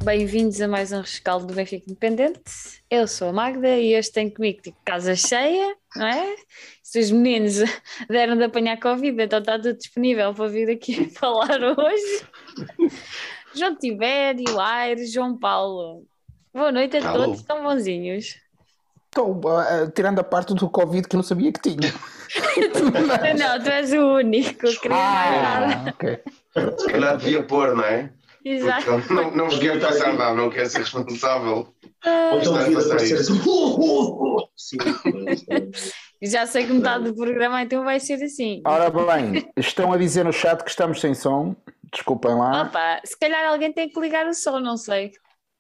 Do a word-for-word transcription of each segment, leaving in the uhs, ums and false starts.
Bem-vindos a mais um rescaldo do Benfica Independente. Eu sou a Magda e hoje tenho comigo tipo, casa cheia, não é? Se os meninos deram de apanhar Covid, então está tudo disponível para vir aqui falar hoje. João Tibério, Aires, João Paulo. Boa noite a Alô. todos, estão bonzinhos. Estou uh, tirando a parte do Covid que eu não sabia que tinha. Não, tu és o único, queria mais nada. Ah, ok. Se calhar devia pôr, não é? Exato. Porque não, não vos quero passar mal, não quero ser responsável. Ah, Ou então Está a devia passar aparecer isso. assim. "Uh, uh, uh". Sim, já sei que metade do programa então vai ser assim. Ora bem, estão a dizer no chat que estamos sem som. Desculpem lá. Opa, se calhar alguém tem que ligar o som, não sei.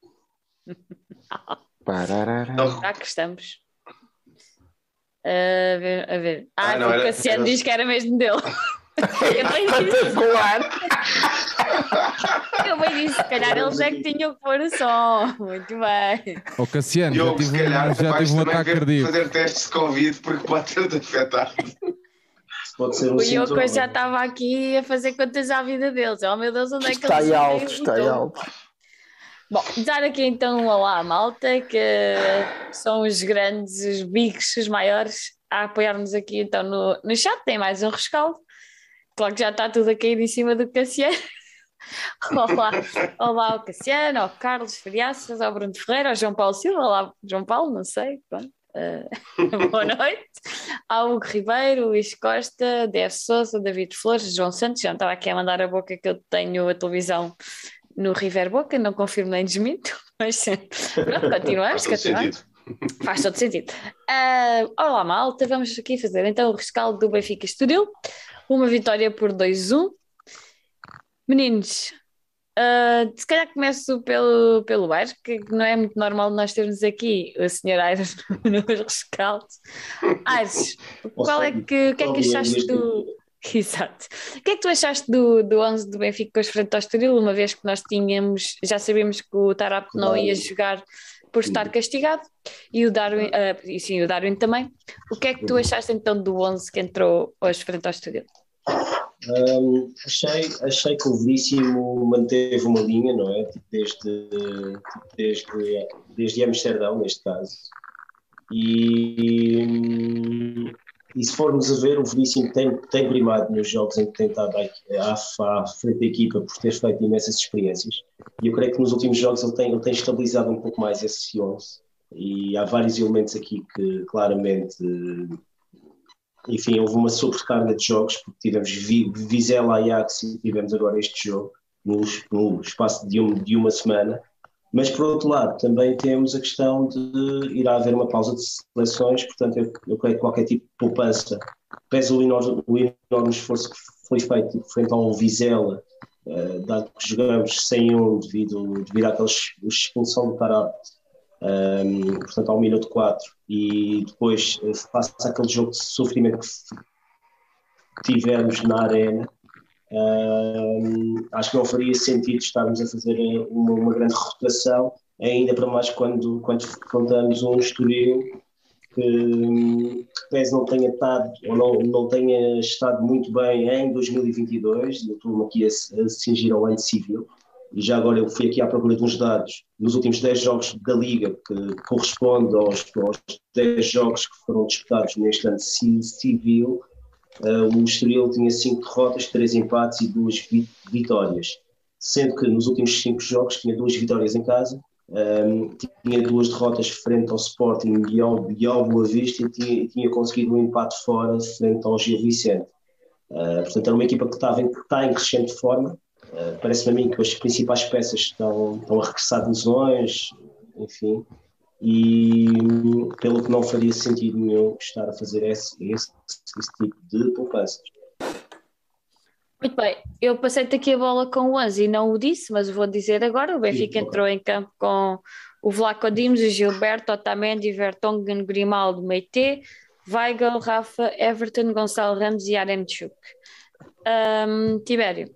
Pararara. Já que estamos. A ver, a ver. Ah, Ah, não, o era- Cassiano era- diz que era mesmo dele. Eu bem disse, Espetacular! eu bem disse, se calhar eles é que tinham que pôr o som. Muito bem. Ó Cassiano, já Diogo, se tive, um- calhar já vais tive um também ataque ver cardíaco. fazer testes de Covid porque pode ter-te afetado. Pode ser um O sintoma. Yoko já estava aqui a fazer contas à vida deles. Oh meu Deus, onde é que Está eles aí veem alto, o está aí tom? alto. Bom, dar aqui então um olá à malta, que são os grandes, os bigs, os maiores, a apoiar-nos aqui então no, no chat. Tem mais um rescaldo. Claro que já está tudo a cair em cima do Cassiano. Olá, olá ao Cassiano, ao Carlos Fariaças, ao Bruno Ferreira, ao João Paulo Silva, olá João Paulo, não sei, pronto. Uh, boa noite. Ao Hugo Ribeiro, Luís Costa, D F Sousa, David Flores, João Santos. Já estava aqui a mandar a boca que eu tenho a televisão no River Boca, não confirmo nem desminto, mas pronto, continuamos. Faz todo continuamos. sentido. Faz todo sentido. Uh, olá, malta. Vamos aqui fazer então o rescaldo do Benfica Estoril. Uma vitória por dois a um. Meninos, uh, se calhar começo pelo, pelo Aires, que não é muito normal nós termos aqui o senhor Aires nos rescaldos. Aires, qual é que, o que é que achaste do... Exato. O que é que tu achaste do, do onze do Benfica com os frente ao Estoril, uma vez que nós tínhamos, já sabíamos que o Tarap não ia jogar por estar castigado e o Darwin, uh, e sim, o Darwin também. O que é que tu achaste então do onze que entrou hoje frente ao Estoril? Hum, achei, achei que o Veríssimo manteve uma linha, não é? Tipo, Desde, desde, desde Amsterdão, neste caso. E, hum, e se formos a ver, o Veríssimo tem, tem primado nos jogos em que tem estado à, à frente da equipa por ter feito imensas experiências. E eu creio que nos últimos jogos ele tem, ele tem estabilizado um pouco mais esse onze. E há vários elementos aqui que claramente... Enfim, houve uma sobrecarga de jogos, porque tivemos Vizela, Ajax e tivemos agora este jogo no, no espaço de, um, de uma semana. Mas, por outro lado, também temos a questão de ir haver uma pausa de seleções, portanto, eu, eu creio que qualquer tipo de poupança, pese o enorme, o enorme esforço que foi feito frente ao Vizela, uh, dado que jogamos sem um devido, devido àquela expulsão do Tarap, um, portanto, ao minuto quatro, e depois face àquele jogo de sofrimento que tivemos na arena, um, acho que não faria sentido estarmos a fazer uma, uma grande rotação, ainda para mais quando, quando contamos um Estoril que, que pese não tenha estado ou não, não tenha estado muito bem em dois mil e vinte e dois, eu estou aqui a, a cingir ao ano civil. E já agora eu fui aqui à procura de uns dados nos últimos dez jogos da Liga, que corresponde aos, aos dez jogos que foram disputados neste ano civil. Uh, o Estoril tinha cinco derrotas, três empates e duas vi vitórias, sendo que nos últimos cinco jogos tinha duas vitórias em casa, um, tinha duas derrotas frente ao Sporting e ao, e ao Boa Vista e tinha, tinha conseguido um empate fora frente ao Gil Vicente. Uh, portanto, era uma equipa que, estava em, que está em crescente forma. Uh, parece-me a mim que as principais peças estão, estão a regressar de lesões, enfim, e pelo que não faria sentido nenhum estar a fazer esse, esse, esse tipo de poupanças. Muito bem, eu passei-te aqui a bola com o onze e não o disse, mas vou dizer agora. O Benfica Sim, entrou em campo com o Vlaco Dimos, o Gilberto, Otamendi, Vertonghen, Grimaldo, Meite, Weigl, Rafa, Everton, Gonçalo Ramos e Yaremchuk. Um, Tibério,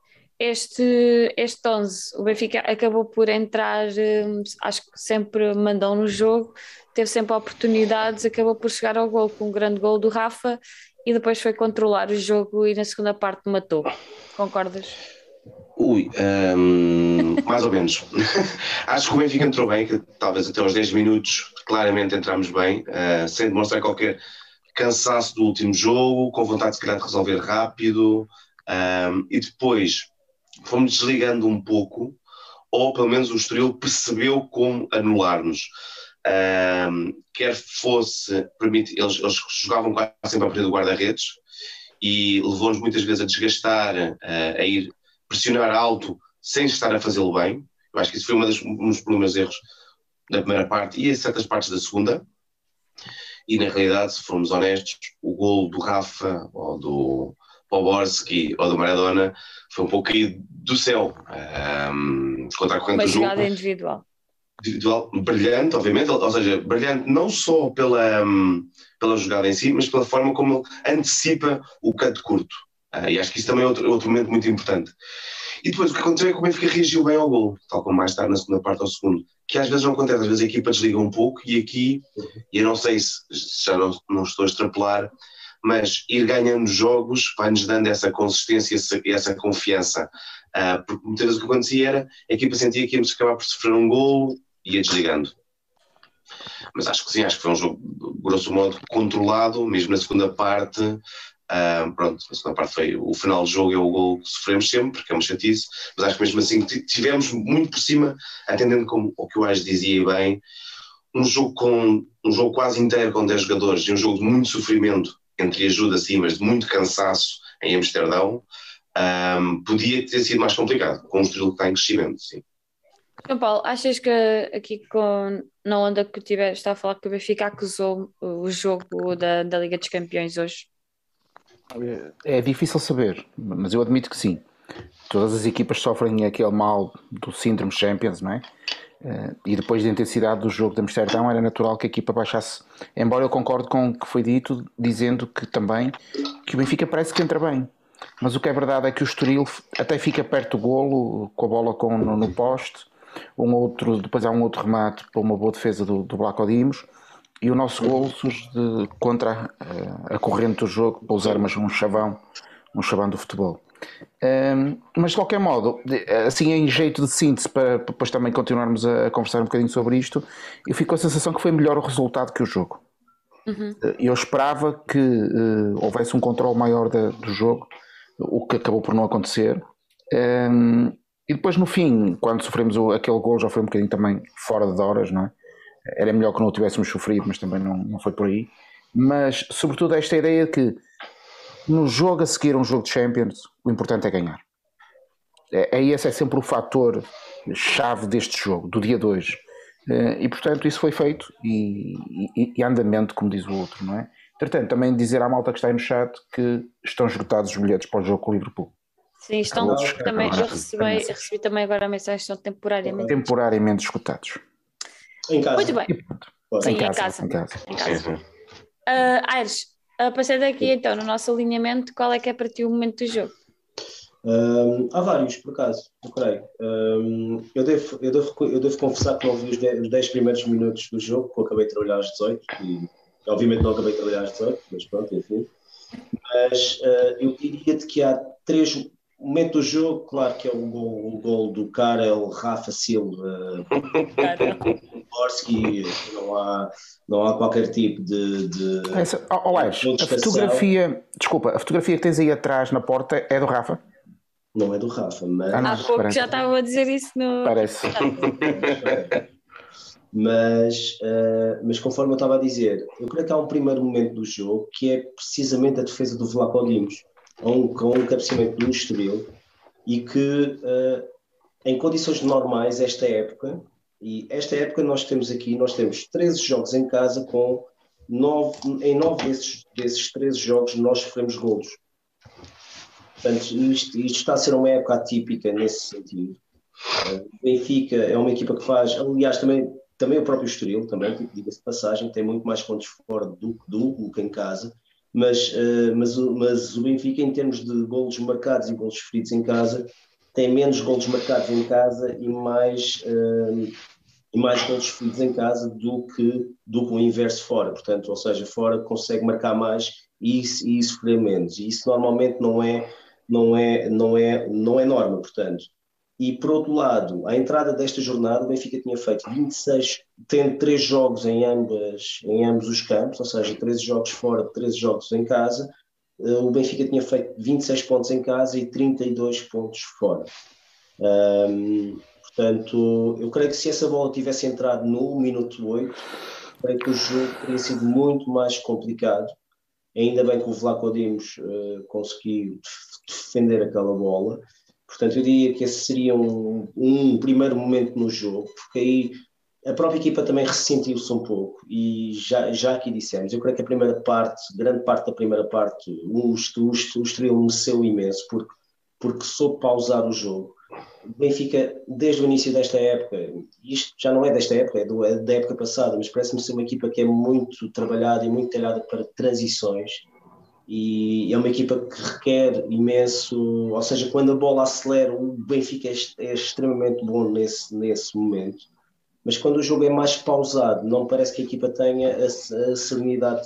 este, este onze, o Benfica acabou por entrar, um, acho que sempre mandou no jogo, teve sempre oportunidades, acabou por chegar ao gol com um grande gol do Rafa e depois foi controlar o jogo e na segunda parte matou. Concordas? Ui, hum, mais ou menos. Acho que o Benfica entrou bem, que talvez até aos dez minutos claramente entramos bem, uh, sem demonstrar qualquer cansaço do último jogo, com vontade se calhar de resolver rápido, um, e depois fomos desligando um pouco, ou pelo menos o Estoril percebeu como anular-nos. Um, quer fosse, permite, eles, eles jogavam quase sempre a partir do guarda-redes e levou-nos muitas vezes a desgastar, uh, a ir pressionar alto sem estar a fazê-lo bem. Eu acho que isso foi uma das, um dos primeiros erros da primeira parte e em certas partes da segunda. E na realidade, se formos honestos, o golo do Rafa ou do Poborski ou do Maradona foi um pouco caído do céu, um, contra a corrente Uma do jogo. jogada individual. Individual brilhante, obviamente, ou seja, brilhante não só pela, um, pela jogada em si, mas pela forma como ele antecipa o canto curto. Uh, e acho que isso também é outro, outro momento muito importante. E depois o que aconteceu é que o Benfica reagiu bem ao golo, tal como mais tarde na segunda parte ao segundo, que às vezes não acontece, às vezes a equipa desliga um pouco e aqui, e eu não sei se, se já não, não estou a extrapolar, mas ir ganhando jogos vai-nos dando essa consistência e essa confiança, uh, porque muitas vezes o que acontecia era a equipa sentia que íamos acabar por sofrer um golo e ia desligando. Mas acho que sim, acho que foi um jogo, grosso modo, controlado, mesmo na segunda parte. Uh, pronto, a segunda parte foi o final do jogo, é o gol que sofremos sempre, porque é uma chatice, mas acho que mesmo assim tivemos muito por cima, atendendo como o que o Ais dizia bem, um jogo, com, um jogo quase inteiro com dez jogadores e um jogo de muito sofrimento, entre ajuda sim, mas de muito cansaço em Amsterdão, um, podia ter sido mais complicado, com um estilo que está em crescimento, sim. João Paulo, achas que aqui com, na onda que tiveste está a falar que o Benfica acusou o jogo da, da Liga dos Campeões hoje? É difícil saber, mas eu admito que sim. Todas as equipas sofrem aquele mal do síndrome Champions, não é? E depois da intensidade do jogo de Amsterdão era natural que a equipa baixasse. Embora eu concorde com o que foi dito, dizendo que também que o Benfica parece que entra bem. Mas o que é verdade é que o Estoril até fica perto do golo, com a bola com, no, no poste. Um outro, depois há um outro remate para uma boa defesa do, do Vlaco Dimos. E o nosso golo surge de, contra a, a corrente do jogo, para usarmos um chavão, um chavão do futebol. Um, mas de qualquer modo, assim em jeito de síntese, para, para depois também continuarmos a, a conversar um bocadinho sobre isto, eu fico com a sensação que foi melhor o resultado que o jogo. Uhum. Eu esperava que uh, houvesse um controle maior de, do jogo, o que acabou por não acontecer. Um, e depois no fim, quando sofremos o, aquele gol, já foi um bocadinho também fora de horas, não é? Era melhor que não o tivéssemos sofrido, mas também não, não foi por aí. Mas, sobretudo, esta ideia de que no jogo a seguir a um jogo de Champions, o importante é ganhar. É, é esse é sempre o fator chave deste jogo, do dia dois. E, portanto, isso foi feito e, e, e andamento, como diz o outro, não é? Entretanto, também dizer à malta que está aí no chat que estão esgotados os bilhetes para o jogo com o Liverpool. Sim, estão Todos, também, agora, eu, recebi, eu recebi também agora a mensagem que estão temporariamente temporariamente esgotados. Em casa. Muito bem. Sim, Sim, em, casa, em casa. Em casa. Em casa. Uh, Aires, uh, passando aqui então no nosso alinhamento, qual é que é para ti o momento do jogo? Um, há vários, por acaso, eu creio. Um, eu, devo, eu, devo, eu devo confessar que não vi os dez primeiros minutos do jogo, porque eu acabei de trabalhar às dezoito, e obviamente não acabei de trabalhar às dezoito, mas pronto, enfim. Mas uh, eu diria-te que há três momentos do jogo, claro que é o gol, o gol do Karel, Rafa Silva, Borski, não há, não há qualquer tipo de... de Essa, oh, oh, Aires, a fotografia, desculpa, a fotografia que tens aí atrás na porta é do Rafa? Não é do Rafa, mas... Ah, não, há pouco parece. já estava a dizer isso no... Parece. Mas, uh, mas conforme eu estava a dizer, eu creio que há um primeiro momento do jogo que é precisamente a defesa do Vlaco Dimos, com, com um cabeceamento do Estoril, e que uh, em condições normais, esta época, e esta época nós temos aqui, nós temos treze jogos em casa, com nove, em nove desses, desses treze jogos nós sofremos golos. Portanto, isto, isto está a ser uma época atípica nesse sentido. O Benfica é uma equipa que faz, aliás, também, também o próprio Estoril, também, diga-se de passagem, tem muito mais pontos fora do, do, do que em casa, mas, uh, mas, mas o Benfica, em termos de golos marcados e golos sofridos em casa, tem menos golos marcados em casa e mais, uh, e mais golos sofridos em casa do que, do que o inverso fora. Portanto, ou seja, fora consegue marcar mais e, e sofrer menos. E isso normalmente não é... não é, não é, não é norma, portanto. E, por outro lado, à entrada desta jornada, o Benfica tinha feito vinte e seis, tendo três jogos em, ambas, em ambos os campos, ou seja, treze jogos fora, treze jogos em casa. O Benfica tinha feito vinte e seis pontos em casa e trinta e dois pontos fora. Um, portanto, eu creio que se essa bola tivesse entrado no minuto oito, creio que o jogo teria sido muito mais complicado. Ainda bem que o Vlaco Dimos uh, conseguiu defender aquela bola. Portanto, eu diria que esse seria um, um primeiro momento no jogo, porque aí a própria equipa também ressentiu-se um pouco, e já, já aqui dissemos, eu creio que a primeira parte, grande parte da primeira parte, o, o, o Estoril mereceu imenso, porque, porque soube pausar o jogo. O Benfica, desde o início desta época, isto já não é desta época, é, do, é da época passada, mas parece-me ser uma equipa que é muito trabalhada e muito talhada para transições, e é uma equipa que requer imenso, ou seja, quando a bola acelera, o Benfica é, é extremamente bom nesse, nesse momento, mas quando o jogo é mais pausado, não parece que a equipa tenha a, a serenidade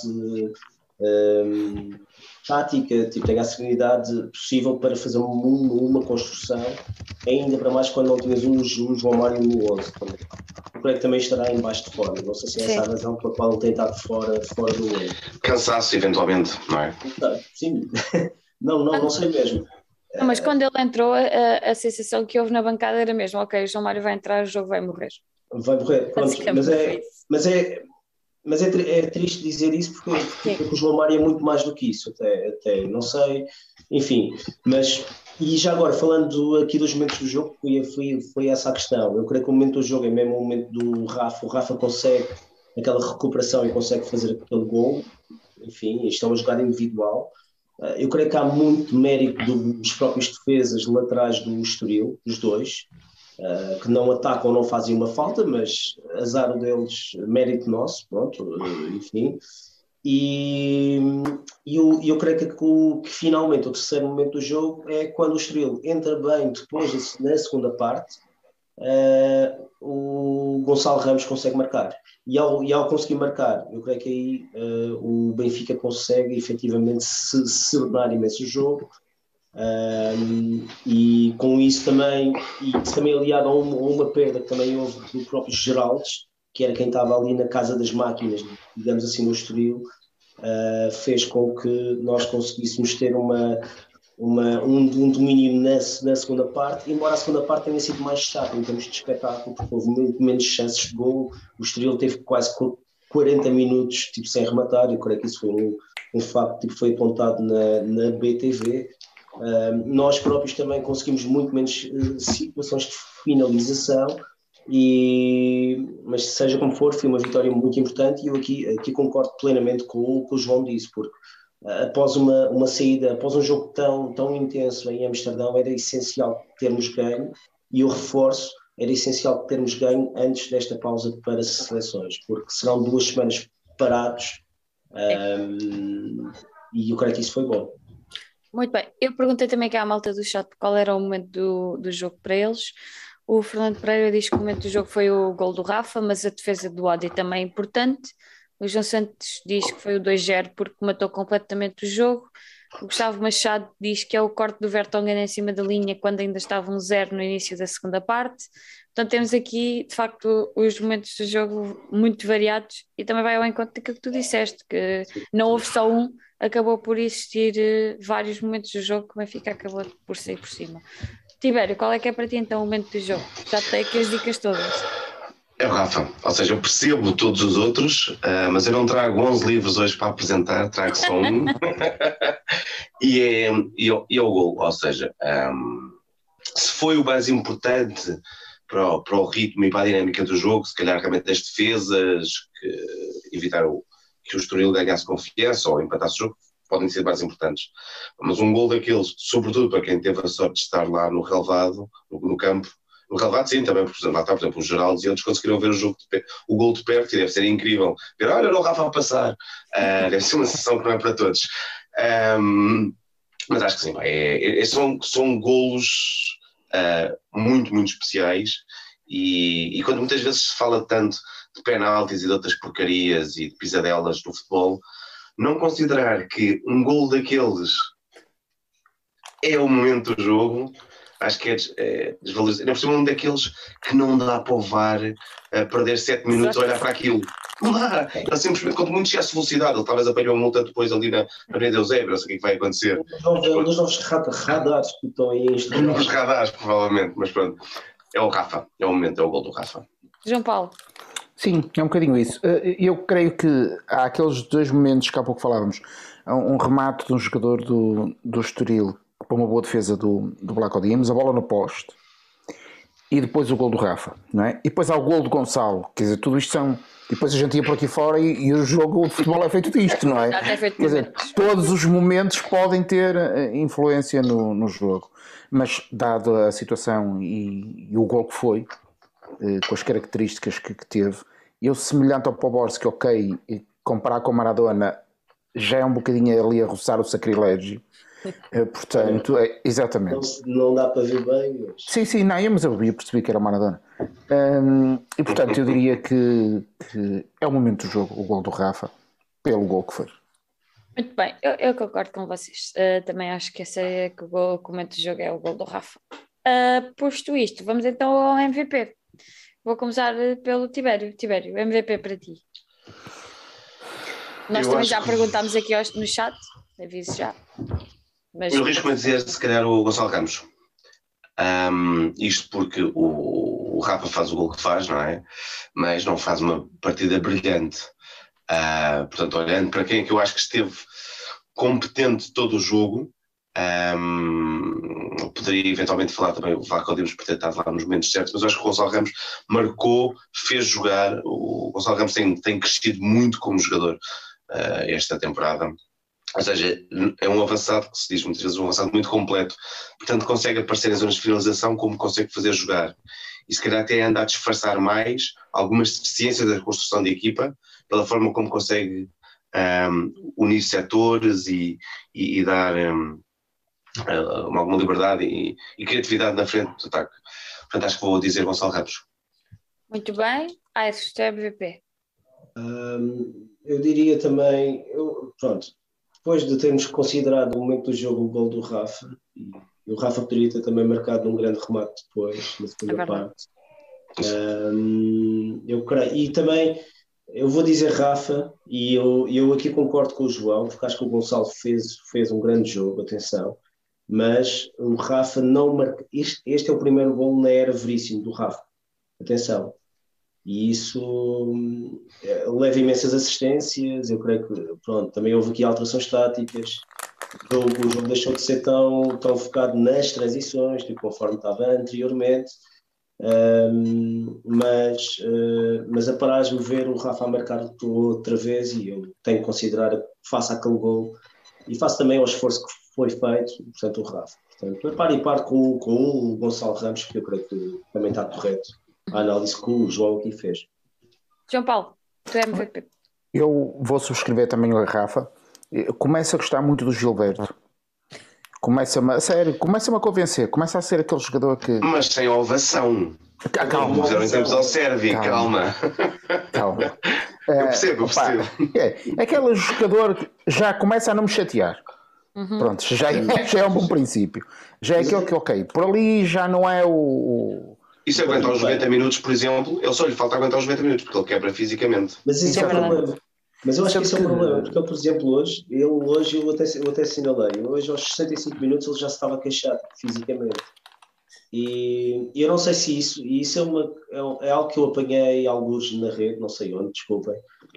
um, tática, tipo, tenha a serenidade possível para fazer uma, uma construção, ainda para mais quando não tinhas um, um João Mário no onze. Eu creio que também estará em baixo de forma. Não sei se é essa a razão pela qual ele tem estado fora, fora do onze. Cansaço, eventualmente, não é? Sim, não, não, não sei mesmo. Não, mas quando ele entrou, a, a sensação que houve na bancada era mesmo: ok, o João Mário vai entrar, o jogo vai morrer. Vai morrer, pronto, mas é, mas é, mas é, é triste dizer isso porque, porque o João Mário é muito mais do que isso, até, até não sei, enfim, mas, e já agora, falando aqui dos momentos do jogo, foi, foi, foi essa a questão. Eu creio que o momento do jogo é mesmo o momento do Rafa, o Rafa consegue aquela recuperação e consegue fazer aquele gol, enfim, isto é uma jogada individual. Eu creio que há muito mérito dos próprios defesas laterais do Estoril, os dois, Uh, que não atacam, não fazem uma falta, mas azar deles, mérito nosso, pronto, uh, enfim. E, e eu, eu creio que, que, que finalmente o terceiro momento do jogo é quando o Estoril entra bem depois, na segunda parte, uh, o Gonçalo Ramos consegue marcar. E ao, e ao conseguir marcar, eu creio que aí uh, o Benfica consegue efetivamente se, se tornar imenso o jogo. Um, e com isso também, e isso também aliado a uma, a uma perda que também houve do próprio Geraldes, que era quem estava ali na casa das máquinas, digamos assim, no Estoril, uh, fez com que nós conseguíssemos ter uma, uma, um, um domínio na, na segunda parte, embora a segunda parte tenha sido mais chata em termos de espetáculo, porque houve muito menos chances de gol. O Estoril teve quase quarenta minutos tipo, sem rematar, e eu creio que isso foi um, um facto que tipo, foi apontado na, na B T V. Uh, nós próprios também conseguimos muito menos uh, situações de finalização, e, mas seja como for, foi uma vitória muito importante, e eu aqui, aqui concordo plenamente com o que o João disse, porque uh, após uma, uma saída, após um jogo tão, tão intenso em Amsterdão, era essencial termos ganho, e eu reforço, era essencial termos ganho antes desta pausa para as seleções, porque serão duas semanas parados, um, e eu creio que isso foi bom. Muito bem, eu perguntei também aqui à malta do chat qual era o momento do, do jogo para eles. O Fernando Pereira diz que o momento do jogo foi o gol do Rafa, mas a defesa do Odi também é importante. O João Santos diz que foi o dois zero porque matou completamente o jogo. O Gustavo Machado diz que é o corte do Vertonghen em cima da linha quando ainda estava um zero no início da segunda parte. Portanto, temos aqui, de facto, os momentos do jogo muito variados, e também vai ao encontro daquilo que tu disseste, que não houve só um, acabou por existir uh, vários momentos do jogo que o Benfica acabou por sair por cima. Tibério, qual é que é para ti então o momento do jogo? Já te dei aqui as dicas todas. É o Rafa, ou seja, eu percebo todos os outros, uh, mas eu não trago onze livros hoje para apresentar, trago só um. e, é, e, é, e é o gol, ou seja, um, se foi o mais importante para o, para o ritmo e para a dinâmica do jogo, se calhar realmente as defesas que evitaram que o Estoril ganhasse confiança ou empatasse o jogo, podem ser mais importantes. Mas um gol daqueles, sobretudo para quem teve a sorte de estar lá no relvado, no, no campo, no relvado sim, também, por exemplo, lá está, por exemplo, os Geraldos e outros conseguiram ver o jogo, de, o gol de perto, e deve ser incrível ver, olha, o Rafa a passar, uh, deve ser uma sensação que não é para todos. Um, mas acho que sim, é, é, são, são golos uh, muito, muito especiais, e, e quando muitas vezes se fala tanto de penaltis e de outras porcarias e de pisadelas do futebol, não considerar que um golo daqueles é o momento do jogo. Acho que é, des, é desvalorizado. Nós temos um daqueles que não dá para o V A R a perder sete minutos a olhar para aquilo. Não dá. Ele simplesmente, quanto muito excesso de velocidade, ele talvez apanhou a multa depois ali na Avenida Eusébio, não sei o que é que vai acontecer. Os novos radares que estão aí Os novos radares, provavelmente, mas pronto. É o Rafa, é o momento, é o gol do Rafa. João Paulo. Sim, é um bocadinho isso. Eu creio que há aqueles dois momentos que há pouco falávamos. Um remate de um jogador do, do Estoril para uma boa defesa do, do Black Odimos, a bola no poste, e depois o gol do Rafa, não é? E depois há o gol do Gonçalo, quer dizer, tudo isto são... E depois a gente ia por aqui fora e, e o jogo de futebol é feito disto, não é? É feito quer dizer, todos os momentos podem ter influência no, no jogo, mas dado a situação e, e o gol que foi, com as características que, que teve, eu semelhante ao Poborski, ok, e comparar com o Maradona já é um bocadinho ali a roçar o sacrilégio. Portanto, é, exatamente. Não, não dá para ver bem. Mas... Sim, sim, não, mas eu percebi que era o Maradona. Um, e portanto, eu diria que, que é o momento do jogo, o gol do Rafa, pelo gol que foi. Muito bem, eu, eu concordo com vocês. Uh, também acho que esse é que o, gol, o momento do jogo é o gol do Rafa. Uh, posto isto, vamos então ao M V P. Vou começar pelo Tibério. Tibério, M V P para ti. Nós eu também já que... perguntámos aqui no chat, aviso já. Mas... Eu risco-me a dizer, se calhar, o Gonçalo Ramos. Um, isto porque o, o Rafa faz o gol que faz, não é? Mas não faz uma partida brilhante. Uh, portanto, olhando para quem é que eu acho que esteve competente todo o jogo, um, poderia eventualmente falar também o Vlaco Dimos por ter estado lá nos momentos certos, mas eu acho que o Gonçalo Ramos marcou, fez jogar. O Gonçalo Ramos tem, tem crescido muito como jogador uh, esta temporada. Ou seja, é um avançado, que se diz muitas vezes, um avançado muito completo. Portanto, consegue aparecer em zonas de finalização como consegue fazer jogar. E se calhar até anda a disfarçar mais algumas deficiências da construção de equipa, pela forma como consegue um, unir setores e, e, e dar um, uma, alguma liberdade e, e criatividade na frente do ataque. Portanto, acho que vou dizer Gonçalo Ramos. Muito bem. Ah, este é M V P. Um, eu diria também, eu, pronto, depois de termos considerado o momento do jogo o gol do Rafa, e o Rafa poderia ter também marcado um grande remate depois, na segunda é parte. Um, eu creio, e também eu vou dizer Rafa, e eu, eu aqui concordo com o João, porque acho que o Gonçalo fez, fez um grande jogo, atenção, mas o Rafa não marca. Este, este é o primeiro gol na era Veríssimo do Rafa, atenção. E isso leva imensas assistências, eu creio que, pronto, também houve aqui alterações táticas, o jogo, o jogo deixou de ser tão, tão focado nas transições, tipo, conforme estava anteriormente, um, mas, uh, mas apraz-me ver o Rafa a marcar outra vez e eu tenho que considerar, faça aquele gol e faço também o esforço que foi feito, portanto, o Rafa. Portanto, eu paro e paro com, com o Gonçalo Ramos, que eu creio que também está correto. A análise que o João aqui fez. João Paulo, tu é M V P. Eu vou subscrever também o Rafa. Eu começo a gostar muito do Gilberto. Começa-me a, sério, começa-me a convencer. Começa a ser aquele jogador que... Mas sem ovação. Ah, calma. Fizeram em tempos ao Sérvio, calma. Calma. Eu percebo, eu percebo. É, é aquele jogador que já começa a não me chatear. Uhum. Pronto, já, já é um bom princípio. Já é aquele que, ok, por ali já não é o... Isso aguentar os noventa minutos, por exemplo, ele só lhe falta aguentar os noventa minutos, porque ele quebra fisicamente. Mas isso, isso é o problema. Mas eu acho que isso é um problema, porque ele, por exemplo, hoje, ele hoje eu até, eu até assinalei, hoje aos sessenta e cinco minutos ele já se estava a queixar fisicamente. E eu não sei se isso, e isso é, uma, é, é algo que eu apanhei alguns na rede, não sei onde, desculpem,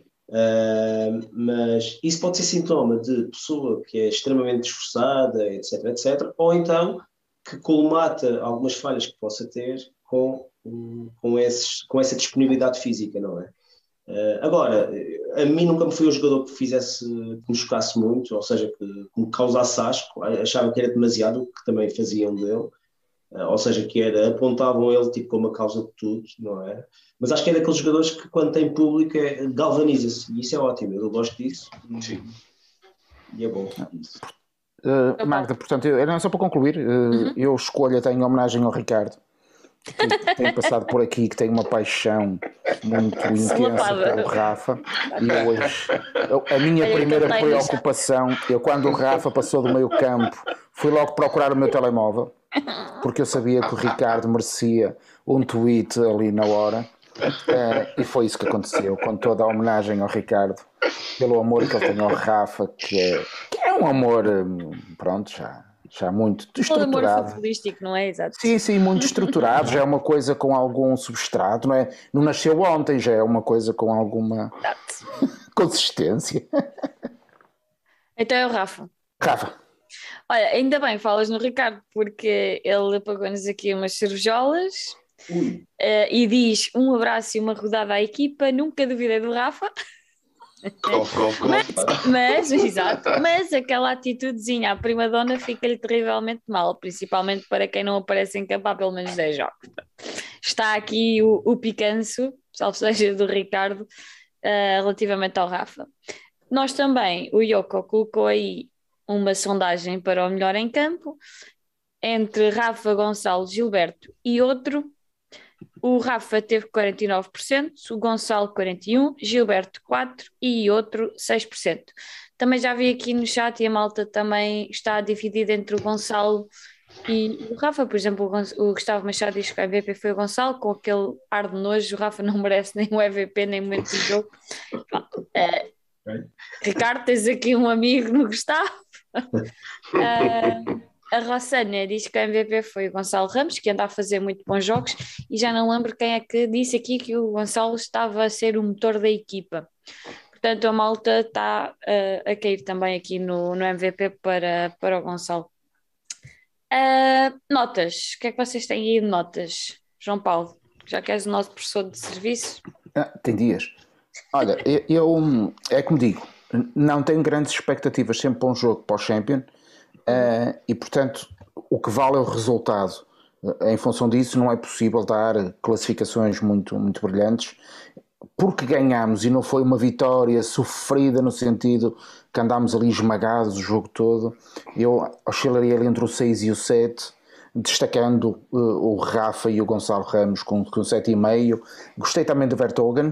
uh, mas isso pode ser sintoma de pessoa que é extremamente esforçada, etc, etc, ou então que colmata algumas falhas que possa ter com, com, esses, com essa disponibilidade física, não é? Uh, agora, a mim nunca me foi um jogador que fizesse, que me chocasse muito, ou seja, que, que me causasse asco, achava que era demasiado, o que também faziam dele, uh, ou seja, que era, apontavam ele tipo como a causa de tudo, não é? Mas acho que é daqueles jogadores que quando tem público é, galvaniza-se, e isso é ótimo, eu gosto disso. Sim. E é bom. Uh, Magda, portanto, eu, não, só para concluir, uh, uhum. eu escolho até em homenagem ao Ricardo, que tem passado por aqui, que tem uma paixão muito intensa pelo Rafa, e eu hoje, eu, a minha Olha, primeira preocupação, eu quando o Rafa passou do meio campo, fui logo procurar o meu telemóvel, porque eu sabia que o Ricardo merecia um tweet ali na hora, uh, e foi isso que aconteceu, com toda a homenagem ao Ricardo, pelo amor que ele tem ao Rafa, que é, que é um amor, pronto, já... já muito estruturado. O amor futebolístico, não é? Exato. Sim, sim, muito estruturado, já é uma coisa com algum substrato, não é? Não nasceu ontem, já é uma coisa com alguma consistência. Então é o Rafa. Rafa. Olha, ainda bem falas no Ricardo, porque ele pagou-nos aqui umas cervejolas uh, e diz um abraço e uma rodada à equipa, nunca duvidei do Rafa. Cof, cof, cof. Mas, mas, exato, mas aquela atitudezinha à prima-dona fica-lhe terrivelmente mal, principalmente para quem não aparece em campo há pelo menos dez jogos. Está aqui o, o picanço, salvo seja do Ricardo, uh, relativamente ao Rafa. Nós também, o Yoko colocou aí uma sondagem para o melhor em campo, entre Rafa, Gonçalo, Gilberto e outro. O Rafa teve quarenta e nove por cento, o Gonçalo quarenta e um por cento, Gilberto quatro por cento e outro seis por cento. Também já vi aqui no chat e a malta também está dividida entre o Gonçalo e o Rafa. Por exemplo, o, Gon- o Gustavo Machado diz que o M V P foi o Gonçalo, com aquele ar de nojo. O Rafa não merece nem o M V P nem o momento do jogo. É, Ricardo, tens aqui um amigo no Gustavo. Uh, a Rossana diz que o M V P foi o Gonçalo Ramos, que anda a fazer muito bons jogos, e já não lembro quem é que disse aqui que o Gonçalo estava a ser o motor da equipa. Portanto, a malta está uh, a cair também aqui no, no M V P para, para o Gonçalo. Uh, notas, o que é que vocês têm aí de notas? João Paulo, já que és o nosso professor de serviço. Ah, tem dias. Olha, eu, eu é como digo, não tenho grandes expectativas sempre para um jogo para o Champion, uh, e portanto o que vale é o resultado. Em função disso não é possível dar classificações muito, muito brilhantes, porque ganhámos e não foi uma vitória sofrida no sentido que andámos ali esmagados o jogo todo. Eu oscilaria ali entre o seis e o sete, destacando uh, o Rafa e o Gonçalo Ramos com, com sete vírgula cinco. Gostei também do Vertonghen.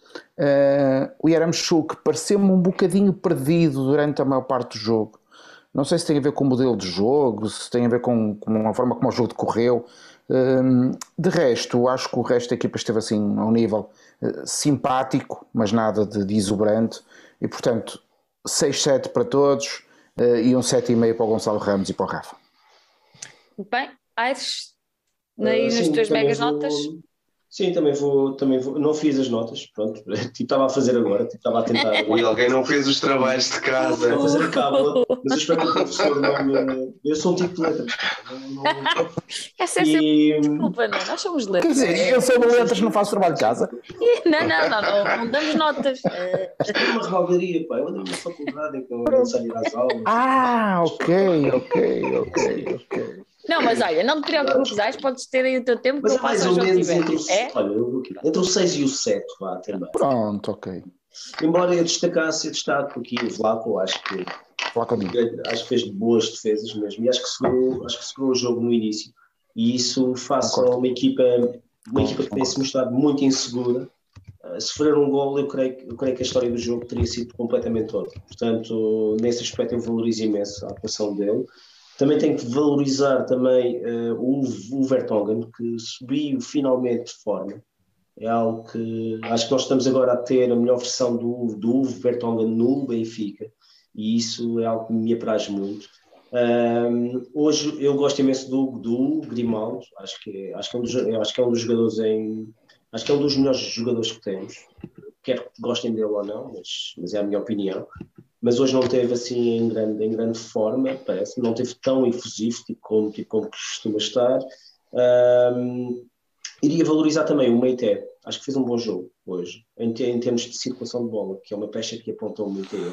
Uh, o Yaramchuk pareceu-me um bocadinho perdido durante a maior parte do jogo. Não sei se tem a ver com o modelo de jogo, se tem a ver com, com a forma como o jogo decorreu. Uh, de resto, acho que o resto da equipa esteve assim a um nível uh, simpático, mas nada de, de exuberante. E portanto, seis sete para todos, uh, e um sete vírgula cinco para o Gonçalo Ramos e para o Rafa. Bem, Aires, aí Uh, nas sim, tuas também megas vou- notas. Sim, também vou, também vou. Não fiz as notas, pronto. Tipo, estava a fazer agora, tipo, estava a tentar. Ui, alguém não fez os trabalhos de casa. a fazer a cábula, mas eu espero que o professor não me. Eu sou um tipo de letra. Não, não... Essa é sempre E. desculpa, não, nós somos Quer letras. dizer, eu sou de letras, não faço trabalho de casa. Não, não, não, não, não damos notas. Eh, Isto é uma rebaldaria, pá. Eu ando na faculdade, então eu não sei ir às aulas. Ah, ok, ok, ok, ok. Não, mas olha, não te preocupes, Aires, podes ter aí o teu tempo que Mas eu é mais faço ou ao João menos tiver. entre o, É? olha, eu vou aqui, entre o seis e o sete, vá também. Pronto, ok. Embora eu destacasse, eu destaco aqui o Vlaco, acho que, Fala comigo. acho que fez boas defesas mesmo, e acho que segurou, acho que segurou o jogo no início. E isso face Concordo. a uma equipa, uma equipa que tem se mostrado muito insegura. Uh, se sofrer um gol, eu creio, que- eu creio que a história do jogo teria sido completamente outra. Portanto, nesse aspecto eu valorizo imenso a atuação dele. Também tenho que valorizar também uh, o, o Vertonghen, que subiu finalmente de forma. É algo que acho que nós estamos agora a ter a melhor versão do, do Vertonghen no Benfica, e isso é algo que me apraz muito. Um, hoje eu gosto imenso do, do Grimaldo, acho que, acho, que é um dos, acho que é um dos jogadores em. Acho que é um dos melhores jogadores que temos, quer que gostem dele ou não, mas, mas é a minha opinião. Mas hoje não teve assim em grande, em grande forma, parece, não teve tão efusivo tipo como, tipo como costuma estar. Um, iria valorizar também o Meité, acho que fez um bom jogo hoje, em, te- em termos de circulação de bola, que é uma pecha que apontou muito a ele.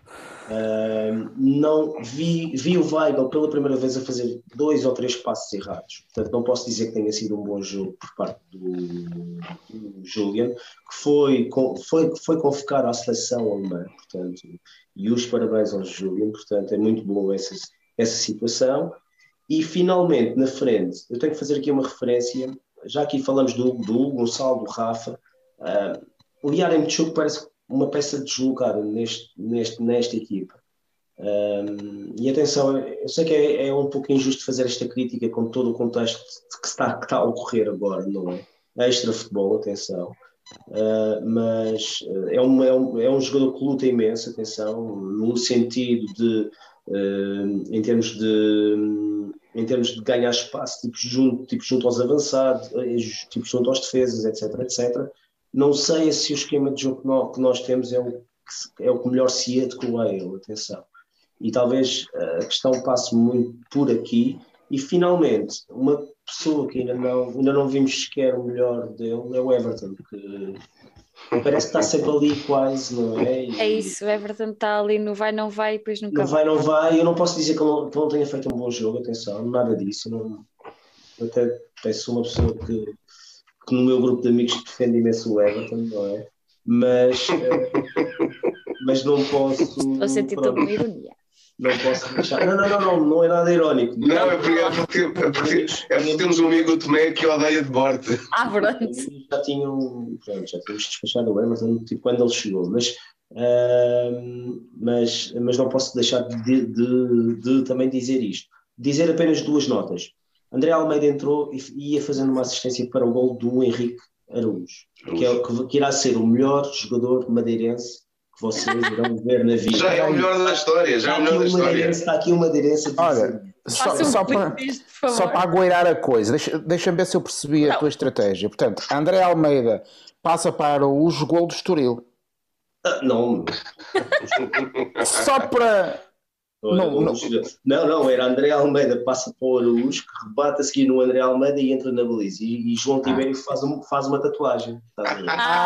Um, não vi, vi o Weigl pela primeira vez a fazer dois ou três passos errados, portanto não posso dizer que tenha sido um bom jogo por parte do, do Julian, que foi, con- foi, foi convocar à seleção alemã, portanto, e os parabéns ao Julian, portanto é muito boa essa, essa situação. E finalmente na frente eu tenho que fazer aqui uma referência já aqui falamos do, do Gonçalo, do Rafa, uh, o Yaremchuk parece uma peça deslocada neste, neste, nesta equipa. Um, e atenção, eu sei que é, é um pouco injusto fazer esta crítica com todo o contexto que está, que está a ocorrer agora, não é? Extra futebol, atenção. Uh, mas é, uma, é, um, é um jogador que luta imenso, atenção, no sentido de, uh, em termos de em termos de ganhar espaço, tipo junto, tipo junto aos avançados, tipo junto aos defesas, etc, etcétera. Não sei se o esquema de jogo que nós, que nós temos é o, é o que melhor se adequa a ele, atenção. E talvez a questão passe muito por aqui. E finalmente, uma pessoa que ainda não, ainda não vimos sequer o melhor dele é o Everton, que parece que está sempre ali quase, não é? E É isso, o Everton está ali no vai, não vai e depois nunca não vai. vai, não vai. Eu não posso dizer que ele não, que ele não tenha feito um bom jogo, atenção, nada disso. Não, eu até peço uma pessoa que, que no meu grupo de amigos defende imenso o Everton, não é? Mas, eh, mas não posso. Estou a sentir toda uma ironia. Não posso deixar. Não, não, não, não, não é nada irónico. Não, é porque, é porque, é porque, é porque temos um amigo Tomé que odeia de morte. Ah, pronto. Já tinham, pronto, já tínhamos despachado o Everton tipo, quando ele chegou, mas, uh, mas, mas não posso deixar de, de, de também dizer isto. Dizer apenas duas notas. André Almeida entrou e ia fazendo uma assistência para o gol do Henrique Araújo, que, é, que, que irá ser o melhor jogador madeirense que vocês irão ver na vida. Já é o melhor da história, já é o melhor da história. Está aqui uma aderência. Olha, só, um só, para, disto, por só para agueirar a coisa, deixa, deixa-me ver se eu percebi a Não. tua estratégia. Portanto, André Almeida passa para o gol do Estoril. Ah, não. Só para... Não, Não, não, não, não, era André Almeida, passa para o Araújo, que rebate a seguir no André Almeida e entra na baliza. E, e João Tibério faz, um, faz uma tatuagem. Está a ver?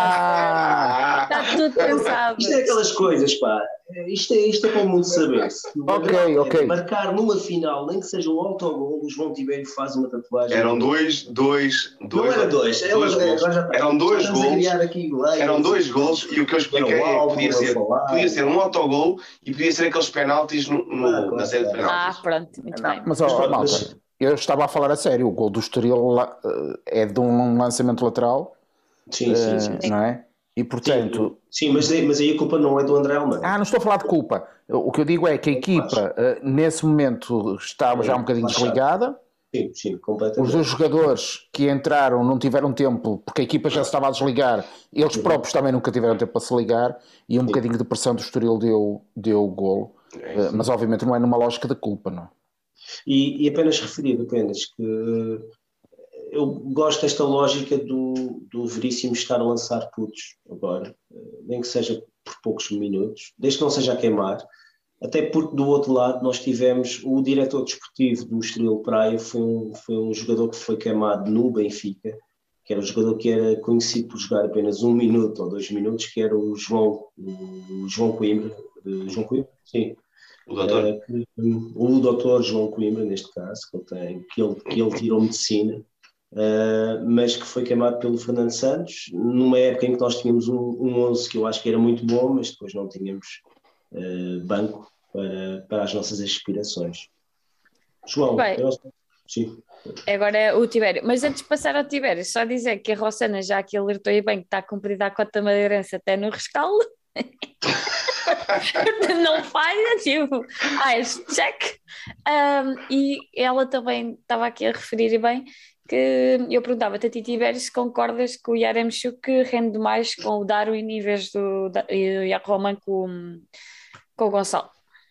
Ah, está tudo pensado. Isto é aquelas coisas, pá. Isto é, isto é para o mundo saber. Se o Ok, André Almeida ok. marcar numa final, nem que seja um autogol, o João Tibério faz uma tatuagem. Eram dois, dois, dois. Não era dois, era, dois agora gols. já está. Eram dois Estamos a gols. criar aqui leis. Eram dois gols e o que eu expliquei Era um é que álbum podia a ser, falar. podia ser um autogol e podia ser aqueles penaltis no, no- Ah, claro, na série de claro. Ah, penaltis. pronto, muito bem. Mas, ó, Mas pronto, malta, mas- eu estava a falar a sério. O gol do Estoril lá, eh, é de um lançamento lateral, Sim, sim, sim. eh, não é? E, portanto... Sim, mas, aí- mas aí a culpa não é do André Almeida. Ah, não estou a falar de culpa. O que eu digo é que a equipa, eh, nesse momento, estava já um bocadinho Relaxado. desligada. Sim, sim, Os completamente. dois jogadores que entraram não tiveram tempo, porque a equipa já se estava a desligar. Eles próprios também nunca tiveram tempo para se ligar. E um Sim. bocadinho de pressão do Estoril deu, deu o golo. É Eh, isso. Mas, obviamente, não é numa lógica de culpa, não. E, e apenas referir apenas que eu gosto desta lógica do, do Veríssimo estar a lançar putos agora, nem que seja por poucos minutos, desde que não seja a queimar, até porque do outro lado nós tivemos o diretor desportivo do Estoril Praia, foi um, foi um jogador que foi queimado no Benfica, que era um jogador que era conhecido por jogar apenas um minuto ou dois minutos, que era o João, o João Coimbra, eh, João Coimbra? Sim. O doutor. Eh, que, um, o doutor João Coimbra, neste caso, que ele, tem, que ele, que ele tirou medicina, eh, mas que foi queimado pelo Fernando Santos, numa época em que nós tínhamos um, um onze que eu acho que era muito bom, mas depois não tínhamos eh, banco para, para as nossas aspirações. João, Bem. eu, sim. Agora é o Tibério. Mas antes de passar ao Tibério, só dizer que a Rossana já aqui alertou aí bem que está cumprida a cota madeirense até no rescaldo. Não falha, tipo, ah, este check. Um, e ela também estava aqui a referir bem que eu perguntava-te a ti, Tibério, se concordas que o Yaremchuk rende mais com o Darwin em vez do da- e o Roman com, com o Gonçalo.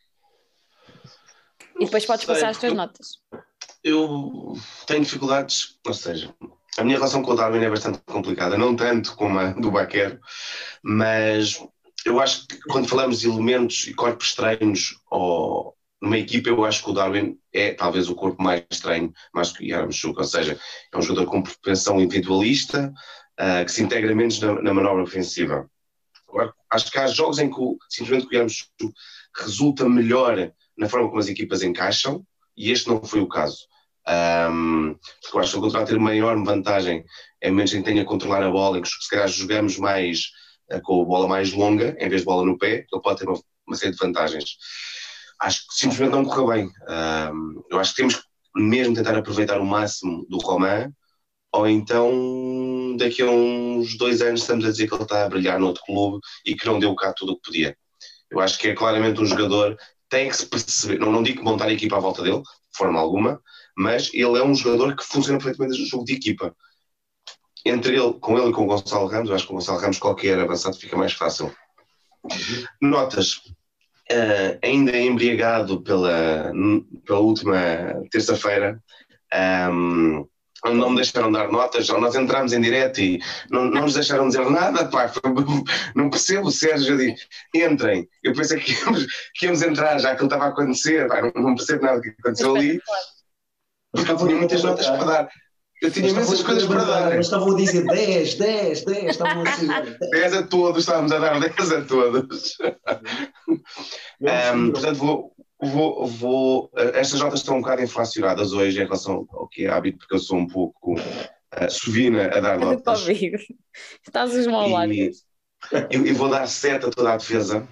E depois podes passar as tuas notas. Eu tenho dificuldades, ou seja, a minha relação com o Darwin é bastante complicada, não tanto como a do Baquero, mas eu acho que quando falamos de elementos e corpos estranhos ou numa equipa, eu acho que o Darwin é talvez o corpo mais estranho, mais do que o Yaremchuk, ou seja, é um jogador com propensão individualista, uh, que se integra menos na, na manobra ofensiva. Agora, acho que há jogos em que o, simplesmente o Yaremchuk resulta melhor na forma como as equipas encaixam, e este não foi o caso. Um, porque eu acho que ele vai ter maior vantagem em momentos em que tenha a controlar a bola, em que se calhar jogamos mais uh, com a bola mais longa, em vez de bola no pé, ele pode ter uma, uma série de vantagens. Acho que simplesmente não correu bem. Um, eu acho que temos que mesmo tentar aproveitar o máximo do Romain. ou então daqui a uns dois anos estamos a dizer que ele está a brilhar no outro clube e que não deu cá tudo o que podia. Eu acho que é claramente um jogador, tem que se perceber, não, não digo que montar a equipa à volta dele, de forma alguma, mas ele é um jogador que funciona perfeitamente no jogo de equipa. Entre ele, com ele e com o Gonçalo Ramos, eu acho que com o Gonçalo Ramos qualquer avançado fica mais fácil. Notas, uh, ainda embriagado pela, pela última terça-feira, um, não me deixaram dar notas, nós entramos em direto e não, não nos deixaram dizer nada, pá, não percebo, Sérgio, digo, entrem, eu pensei que íamos, que íamos entrar, já que ele estava a acontecer, pá, não, não percebo nada do que aconteceu ali, porque eu tinha muitas notas para dar. Eu tinha imensas coisas para dar. Eles estavam a dizer dez, dez, dez, estavam assim. dez a todos, estávamos a dar dez a todos. um, portanto, vou, vou, vou. Estas notas estão um bocado inflacionadas hoje em relação ao que é hábito, porque eu sou um pouco uh, sovina a dar notas. Estás os malários. E eu vou dar sete a toda a defesa.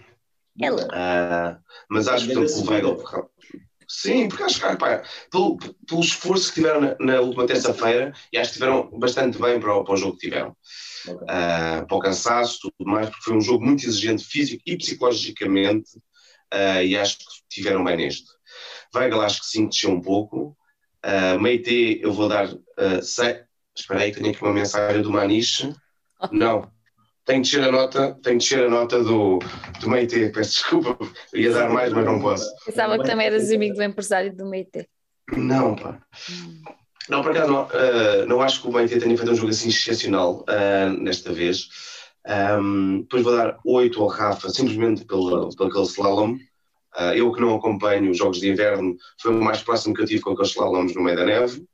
Uh, mas acho que o Weigl. Sim, porque acho que, pá, pelo, pelo esforço que tiveram na, na última terça-feira, e acho que tiveram bastante bem para o, para o jogo que tiveram. Okay. Uh, para o cansaço, tudo mais, porque foi um jogo muito exigente físico e psicologicamente, uh, e acho que tiveram bem neste. Weigl acho que sim, desceu um pouco. Uh, Meite, eu vou dar uh, seis. Espera aí, tenho aqui uma mensagem do Maniche. Não. Tenho de descer a nota, tenho de descer a nota do, do Meite, peço desculpa, eu ia dar mais, mas não posso. Pensava que também eras amigo do empresário do Meite. Não, pá. Não, por acaso, não, uh, não acho que o Meite tenha feito um jogo assim excepcional uh, nesta vez. Um, depois vou dar oito ao Rafa, simplesmente pelo, pelo aquele slalom. Uh, eu que não acompanho os jogos de inverno, foi o mais próximo que eu tive com aqueles slaloms no meio da neve.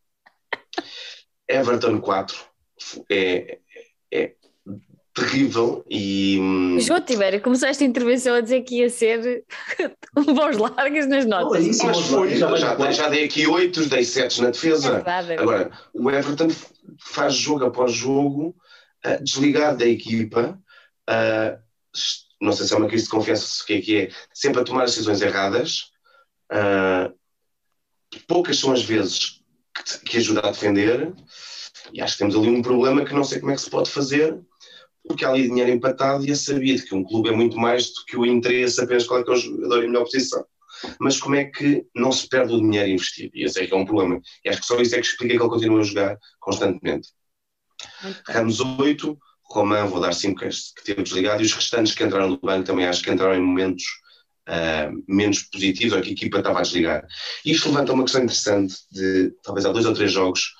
Everton quatro. É... é terrível e... João Tibério, começaste a intervenção a dizer que ia ser bons largas nas notas. Oh, isso, mas foi, já, já, já dei aqui oito, dei sete na defesa. É verdade, é verdade. Agora, o Everton faz jogo após jogo, uh, desligado da equipa, uh, não sei se é uma crise de confiança, o que é que é, sempre a tomar as decisões erradas, uh, poucas são as vezes que, que ajuda a defender, e acho que temos ali um problema que não sei como é que se pode fazer, porque há ali dinheiro empatado e é sabido que um clube é muito mais do que o interesse apenas qual é que é o jogador em melhor posição. Mas como é que não se perde o dinheiro investido? E esse é que é um problema. E acho que só isso é que explica que ele continua a jogar constantemente. Ramos oito, Romain vou dar cinco que teve desligado, e os restantes que entraram no banco também acho que entraram em momentos uh, menos positivos, ou que a equipa estava a desligar. E isto levanta uma questão interessante de, talvez há dois ou três jogos,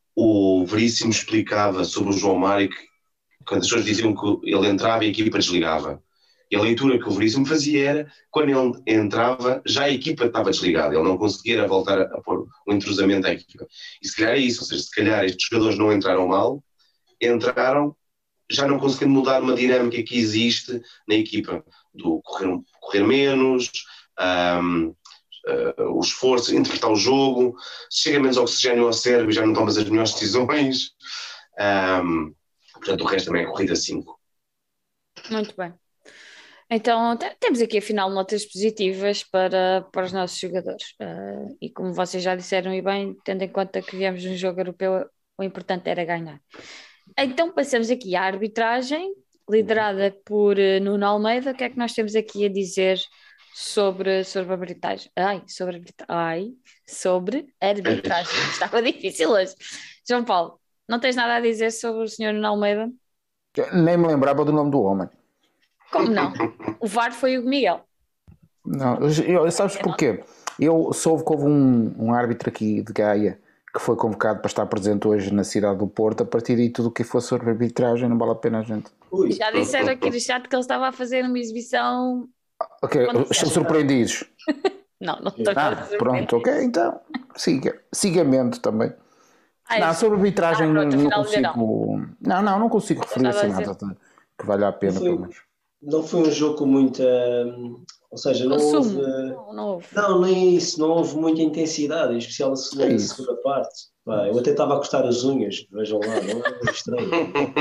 o Veríssimo explicava sobre o João Mário que quando as pessoas diziam que ele entrava e a equipa desligava. E a leitura que o Veríssimo fazia era, quando ele entrava, já a equipa estava desligada, ele não conseguia voltar a, a pôr o entrosamento à equipa. E se calhar é isso, ou seja, se calhar estes jogadores não entraram mal, entraram já não conseguindo mudar uma dinâmica que existe na equipa, do correr, correr menos, um, uh, o esforço, interpretar o jogo, se chega menos oxigênio ao cérebro já não tomas as melhores decisões. Um, Portanto, o resto também é corrida cinco. Muito bem. Então, t- temos aqui afinal notas positivas para, para os nossos jogadores. Uh, e como vocês já disseram e bem, tendo em conta que viemos de um jogo europeu, o importante era ganhar. Então, passamos aqui à arbitragem, liderada por uh, Nuno Almeida. O que é que nós temos aqui a dizer sobre, sobre a arbitragem? Ai, sobre a arbitra- Ai, sobre a arbitragem. Estava difícil hoje. João Paulo, não tens nada a dizer sobre o senhor Nuno Almeida? Nem me lembrava do nome do homem. Como não? O V A R foi o Miguel. Não, eu, sabes porquê? Eu soube que houve um, um árbitro aqui de Gaia que foi convocado para estar presente hoje na cidade do Porto. A partir daí tudo o que for sobre arbitragem não vale a pena a gente. Ui. Já disseram aqui no chat que ele estava a fazer uma exibição. Ok, estão surpreendidos. Não, não estou ah, pronto, ok, então siga. Sigamento também. Ah, não, sobre arbitragem ah, pronto, não consigo. Não, não, não consigo referir assim nada que valha a pena, não foi, pelo menos. Não foi um jogo com muita, Ou seja, não houve. Não, não houve. Não, nem isso, não houve muita intensidade, em especial na segunda, É segunda parte. Pá, eu até estava a cortar as unhas, vejam lá, não é estranho.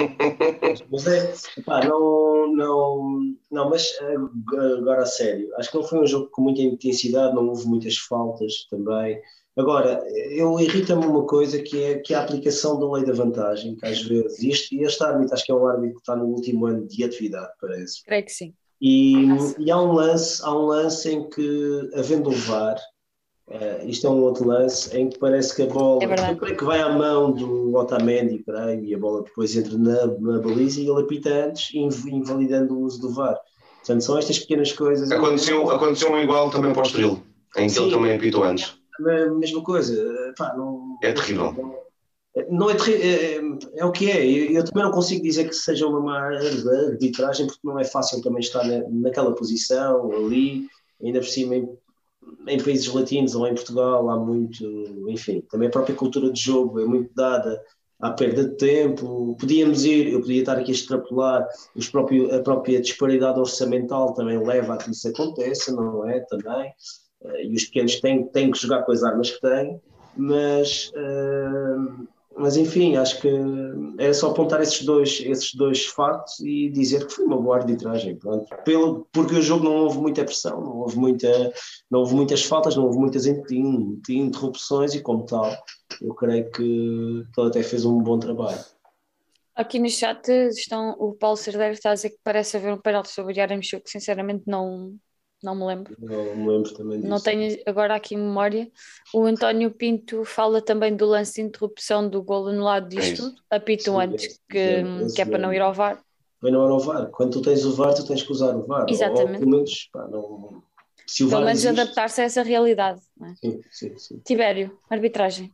Mas é, pá, não, não, não, mas agora a sério, acho que não foi um jogo com muita intensidade, não houve muitas faltas também. Agora, eu irrita-me uma coisa que é, que é a aplicação da lei da vantagem, que às vezes, este, este árbitro, acho que é um árbitro que está no último ano de atividade, parece. Creio que sim. E, e há um lance, há um lance em que, havendo o V A R, uh, isto é um outro lance, em que parece que a bola, É eu creio que vai à mão do Otamendi, creio, e a bola depois entra na, na baliza e ele apita antes, invalidando o uso do V A R. Portanto, são estas pequenas coisas. Aconteceu, aconteceu um igual também para o Estoril, em que Sim, ele também apitou antes. A mesma coisa. Pá, não, é terrível. Não, não é terrível, é, é o que é. Eu, eu também não consigo dizer que seja uma má arbitragem, porque não é fácil também estar na, naquela posição, ali, ainda por cima em, em países latinos ou em Portugal há muito, enfim, também a própria cultura de jogo é muito dada à perda de tempo. Podíamos ir, eu podia estar aqui a extrapolar, os próprios, a própria disparidade orçamental também leva a que isso aconteça, não é? Também. E os pequenos têm, têm que jogar com as armas que têm, mas, uh, mas enfim, acho que era só apontar esses dois, esses dois factos e dizer que foi uma boa arbitragem, pronto. Pelo, porque o jogo não houve muita pressão, não houve, muita, não houve muitas faltas, não houve muitas interrupções e como tal, eu creio que ele até fez um bom trabalho. Aqui no chat estão, o Paulo Cerdeiro está a dizer que parece haver um penalti sobre o Yaremchuk, que sinceramente não... Não me lembro. Não me lembro também disso. Não tenho agora aqui em memória. O António Pinto fala também do lance de interrupção do golo anulado disto tudo. Apitam antes que, é, que é para não ir ao V A R. Para não ir ao V A R. Quando tu tens o V A R, tu tens que usar o V A R. Exatamente. Ou, pelo menos, pá, não... Se o pelo V A R menos existe... adaptar-se a essa realidade. Não é? Sim, sim, sim. Tibério, arbitragem.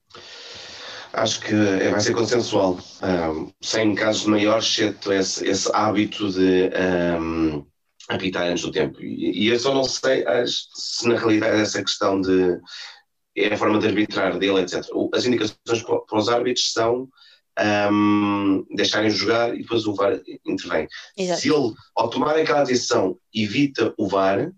Acho que vai ser consensual. Um, sem casos maiores, exceto esse, esse hábito de... Um, apitar antes do tempo. E, e eu só não sei as, se na realidade essa questão de é a forma de arbitrar dele, etcétera. As indicações para, para os árbitros são um, deixarem jogar e depois o V A R intervém. Exato. Se ele, ao tomar aquela decisão, evita o V A R,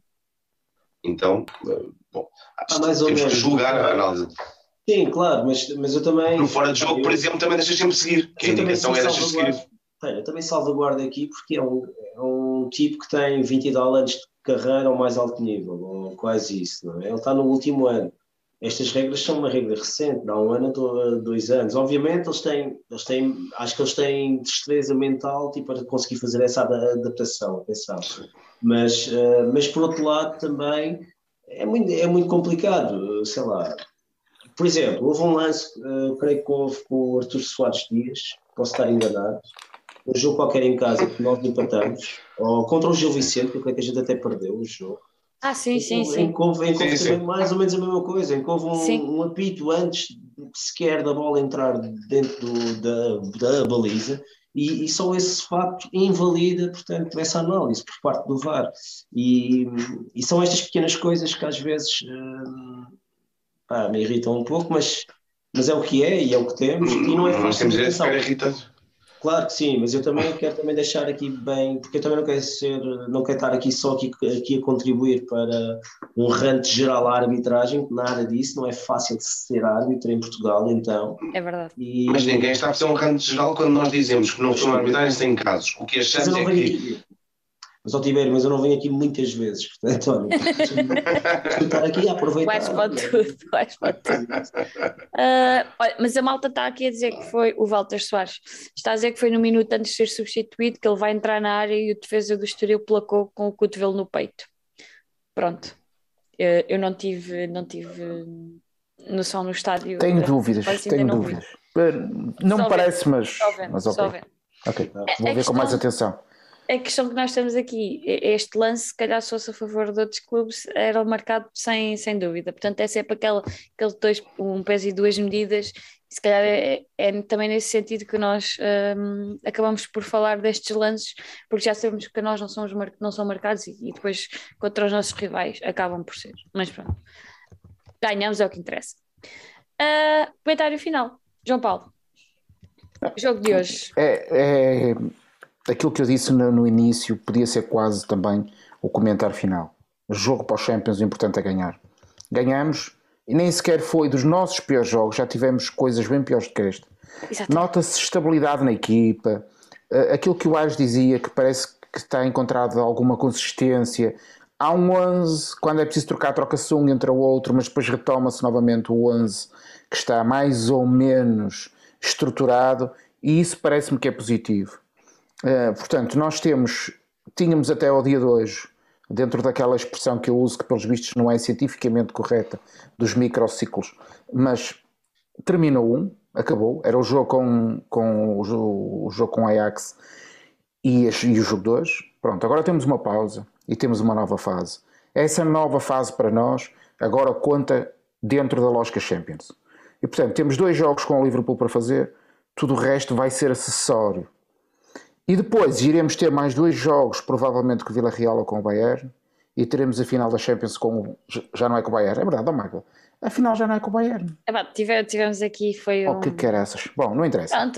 então, bom, ah, mais temos que julgar a análise. Sim, claro, mas, mas eu também... No fora de jogo, eu, por exemplo, também deixas sempre seguir, que a indicação é deixar seguir. Eu também salvaguardo aqui porque é um, é um tipo que tem vinte e tal anos de carreira ao mais alto nível, ou quase isso, não é? Ele está no último ano. Estas regras são uma regra recente, há um ano a dois anos. Obviamente eles têm, eles têm, acho que eles têm destreza mental tipo, para conseguir fazer essa adaptação, atenção. Mas, uh, mas por outro lado também é muito, é muito complicado, sei lá. Por exemplo, houve um lance, uh, creio que houve com o Artur Soares Dias, posso estar enganado, um jogo qualquer em casa que nós empatamos, ou contra o Gil Vicente, que eu creio que a gente até perdeu o jogo. Ah, sim, em, sim, em, sim. Em que houve, em que houve sim, também sim. mais ou menos a mesma coisa, em que houve um, um apito antes sequer da bola entrar dentro do, da, da baliza, e, e só esse facto invalida, portanto, essa análise por parte do V A R. E, e são estas pequenas coisas que às vezes hum, pá, me irritam um pouco, mas, mas é o que é e é o que temos, e não é fácil. Nós temos de ficar irritados. Claro que sim, mas eu também quero também deixar aqui bem, porque eu também não quero ser, não quero estar aqui só aqui, aqui a contribuir para um rant geral à arbitragem, nada disso, não é fácil de ser árbitro em Portugal, então. É verdade. E... Mas ninguém está a fazer um rant geral quando nós dizemos que não são arbitragens sem casos. O que achamos é que... Aqui. Mas, ó Tibério, mas eu não venho aqui muitas vezes, portanto, olha, estar aqui a aproveitar. Vais para tudo, vais para tudo. Uh, olha, mas a malta está aqui a dizer que foi o Walter Soares, está a dizer que foi no minuto antes de ser substituído, que ele vai entrar na área e o defesa do Estoril placou com o cotovelo no peito. Pronto. Eu, eu não tive, não tive noção no estádio. Tenho dúvidas, tenho dúvidas. Não me parece, mas, mas ok. Ok, vou ver com mais atenção. A questão que nós temos aqui, este lance, se calhar se fosse a favor de outros clubes, era marcado sem, sem dúvida. Portanto, é sempre aquele, aquele dois, um peso e duas medidas, e se calhar é, é também nesse sentido que nós um, acabamos por falar destes lances, porque já sabemos que nós não, somos, não são marcados e, e depois contra os nossos rivais acabam por ser. Mas pronto, ganhamos, é o que interessa. Uh, comentário final, João Paulo. Jogo de hoje. É... é... Aquilo que eu disse no, no início podia ser quase também o comentário final. jogo para os Champions, o importante é ganhar. Ganhamos, e nem sequer foi dos nossos piores jogos, já tivemos coisas bem piores do que este. Nota-se estabilidade na equipa, aquilo que o Ares dizia, que parece que está encontrado alguma consistência. Há um onze, quando é preciso trocar, troca-se um, entra o outro, mas depois retoma-se novamente o onze, que está mais ou menos estruturado, e isso parece-me que é positivo. Uh, portanto, nós temos, tínhamos até ao dia de hoje, dentro daquela expressão que eu uso, que pelos vistos não é cientificamente correta, dos microciclos, mas terminou um, acabou, era o jogo com, com, o jogo, o jogo com Ajax e, e o jogo dois. Pronto, agora temos uma pausa e temos uma nova fase. Essa nova fase para nós agora conta dentro da lógica Champions. E portanto temos dois jogos com o Liverpool para fazer, tudo o resto vai ser acessório. E depois iremos ter mais dois jogos, provavelmente com o Villarreal ou com o Bayern, e teremos a final da Champions com, já não é com o Bayern, é verdade, ó Michael? A final já não é com o Bayern. É bom, tive, tivemos aqui, foi um... Oh, que caraças. Bom, não interessa. Pronto,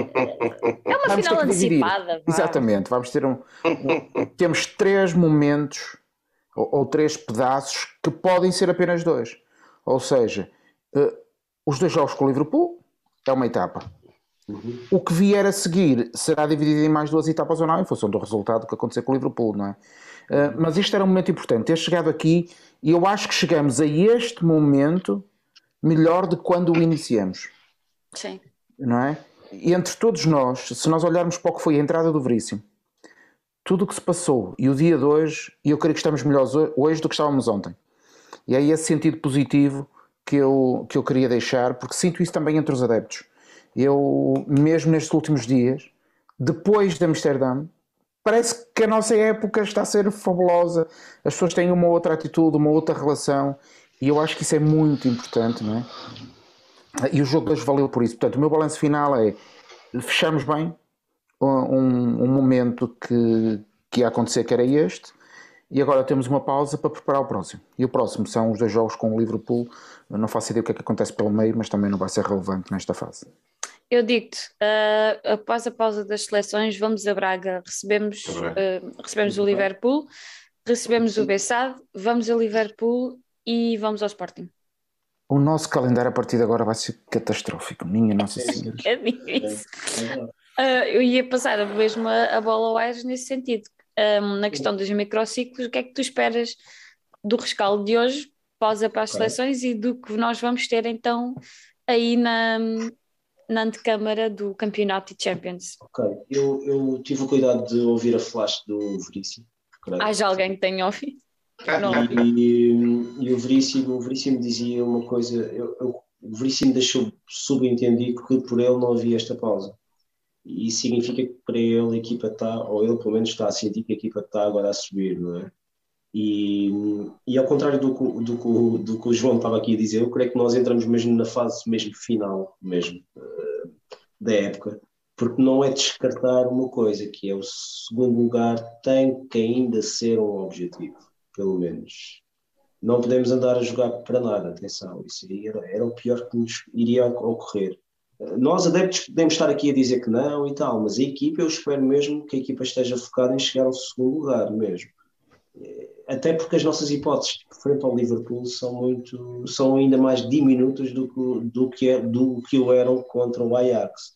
é uma vamos final antecipada. Vá. Exatamente, vamos ter um, um... Temos três momentos, ou, ou três pedaços, que podem ser apenas dois. Ou seja, uh, os dois jogos com o Liverpool é uma etapa. Uhum. O que vier a seguir será dividido em mais duas etapas ou não, em função do resultado que acontecer com o Liverpool, não é? Uh, mas este era um momento importante, ter chegado aqui, e eu acho que chegamos a este momento melhor de quando o iniciamos. Sim. Não é? E entre todos nós, se nós olharmos para o que foi a entrada do Veríssimo, tudo o que se passou, e o dia de hoje, e eu creio que estamos melhores hoje do que estávamos ontem. E é esse sentido positivo que eu, que eu queria deixar, porque sinto isso também entre os adeptos. Eu, mesmo nestes últimos dias, depois de Amsterdão, parece que a nossa época está a ser fabulosa, as pessoas têm uma outra atitude, uma outra relação, e eu acho que isso é muito importante, não é? E o jogo hoje valeu por isso. Portanto, o meu balanço final é, fechamos bem um, um momento que, que ia acontecer, que era este, e agora temos uma pausa para preparar o próximo. E o próximo são os dois jogos com o Liverpool. Eu não faço ideia o que é que acontece pelo meio, mas também não vai ser relevante nesta fase. Eu digo-te, uh, após a pausa das seleções, vamos a Braga, recebemos, uh, recebemos o Liverpool, recebemos o Bessade, vamos a Liverpool e vamos ao Sporting. O nosso calendário a partir de agora vai ser catastrófico, minha Nossa Senhora. É difícil. Uh, eu ia passar mesmo a, a bola ao Aires nesse sentido. Um, na questão dos microciclos, o que é que tu esperas do rescaldo de hoje, pausa para as okay. seleções, e do que nós vamos ter então aí na... na antecâmara do Campeonato e Champions? Ok, eu, eu tive o cuidado de ouvir a flash do Veríssimo. Há já alguém que tenha ouvido? E, e, e o Veríssimo, o Veríssimo dizia uma coisa, eu, eu, o Veríssimo deixou subentendido que por ele não havia esta pausa. E isso significa que para ele a equipa está, ou ele pelo menos está a sentir que a equipa está agora a subir, não é? E, e ao contrário do, do, do, do que o João estava aqui a dizer, eu creio que nós entramos mesmo na fase mesmo final mesmo, uh, da época, porque não é descartar uma coisa, que é o segundo lugar tem que ainda ser um objetivo, pelo menos. Não podemos andar a jogar para nada, atenção, isso era, era o pior que nos iria ocorrer. Nós adeptos podemos estar aqui a dizer que não e tal, mas a equipa, eu espero mesmo que a equipa esteja focada em chegar ao segundo lugar mesmo. Até porque as nossas hipóteses frente ao Liverpool são muito, são ainda mais diminutas do que, do que, é, do que o eram contra o Ajax.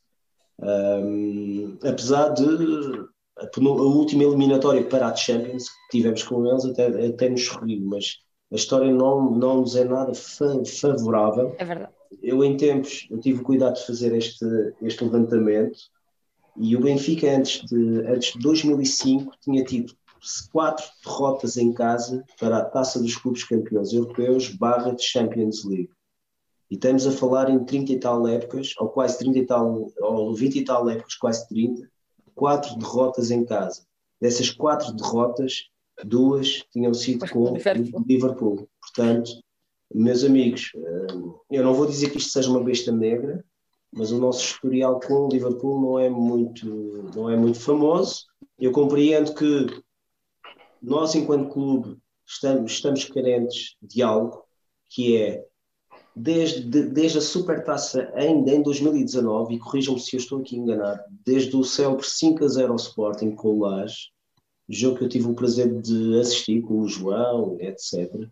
Um, apesar de a, a última eliminatória para a Champions que tivemos com eles até, até nos sorriu, mas a história não, não nos é nada fa- favorável. É verdade. Eu em tempos eu tive o cuidado de fazer este, este levantamento, e o Benfica antes de, antes de dois mil e cinco tinha tido quatro derrotas em casa para a Taça dos Clubes Campeões Europeus barra de Champions League. E estamos a falar em trinta e tal épocas, ou quase trinta e tal, ou vinte e tal épocas, quase trinta, quatro derrotas em casa. Dessas quatro derrotas, duas tinham sido com o Liverpool. Portanto, meus amigos, eu não vou dizer que isto seja uma besta negra, mas o nosso historial com o Liverpool não é muito, não é muito famoso. Eu compreendo que nós, enquanto clube, estamos, estamos carentes de algo, que é, desde, desde a Supertaça ainda em dois mil e dezanove, e corrijam-me se eu estou aqui enganado, desde o célebre cinco a zero ao Sporting com o Laje, jogo que eu tive o prazer de assistir com o João, etcétera,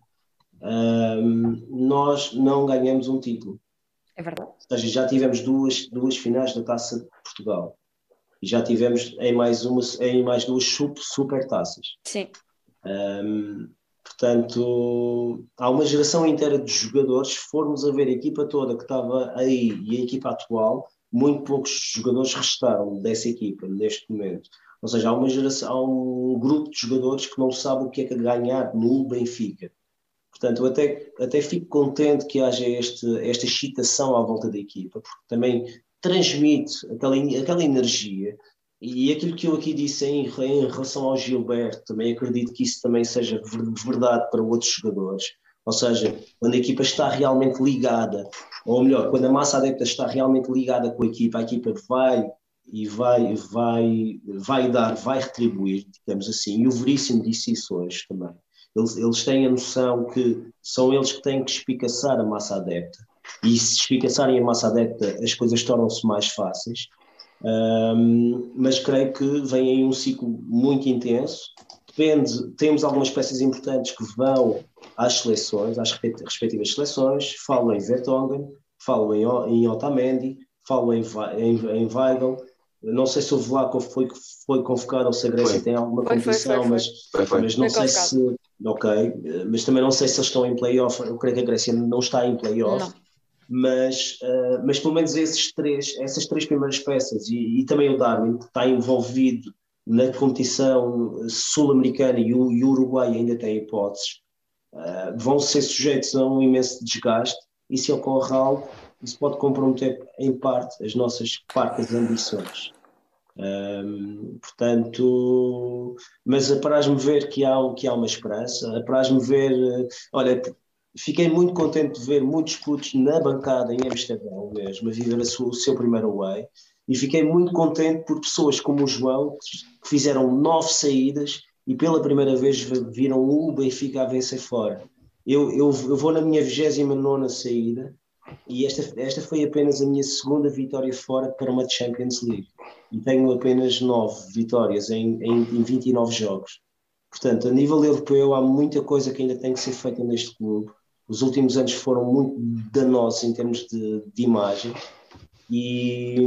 um, nós não ganhamos um título. É verdade. Ou seja, já tivemos duas, duas finais da Taça de Portugal. E já tivemos em mais, uma, em mais duas super taças. Sim. Um, portanto, há uma geração inteira de jogadores. Se formos a ver a equipa toda que estava aí e a equipa atual, muito poucos jogadores restaram dessa equipa neste momento. Ou seja, há uma geração, há um grupo de jogadores que não sabe o que é que ganhar no Benfica. Portanto, eu até, até fico contente que haja este, esta excitação à volta da equipa, porque também transmite aquela, aquela energia. E aquilo que eu aqui disse em, em relação ao Gilberto, também acredito que isso também seja verdade para outros jogadores. Ou seja, quando a equipa está realmente ligada, ou melhor, quando a massa adepta está realmente ligada com a equipa, a equipa vai e vai, vai, vai dar, vai retribuir, digamos assim. E o Veríssimo disse isso hoje também. Eles, eles têm a noção que são eles que têm que espicaçar a massa adepta. E se espicaçarem a massa adepta, as coisas tornam-se mais fáceis. Um, mas creio que vem aí um ciclo muito intenso. Depende, temos algumas peças importantes que vão às seleções, às respectivas seleções. Falo em Vertonghen, falo em, em Otamendi, falo em, em, em Weigl. Não sei se o Vlaco foi, foi convocado ou se a Grécia foi. tem alguma foi, condição, foi, foi, foi. Mas, Foi, foi. mas não foi sei se. Ok, mas também não sei se eles estão em play-off. Eu creio que a Grécia não está em play-off. Não. Mas, uh, mas pelo menos esses três, essas três primeiras peças e, e também o Darwin, que está envolvido na competição sul-americana e o, e o Uruguai ainda tem hipóteses, uh, vão ser sujeitos a um imenso desgaste e se ocorre algo, isso pode comprometer em parte as nossas parcas ambições. Um, portanto, mas apraz-me ver que há, que há uma esperança, apraz-me ver, uh, olha, fiquei muito contente de ver muitos putos na bancada em Amsterdão mesmo, a viver a sua, o seu primeiro away, e fiquei muito contente por pessoas como o João, que fizeram nove saídas e pela primeira vez viram o Benfica a vencer fora. Eu, eu, eu vou na minha vigésima nona saída e esta, esta foi apenas a minha segunda vitória fora para uma Champions League. E tenho apenas nove vitórias em, em, em vinte e nove jogos. Portanto, a nível europeu há muita coisa que ainda tem que ser feita neste clube. Os últimos anos foram muito danosos em termos de, de imagem. E,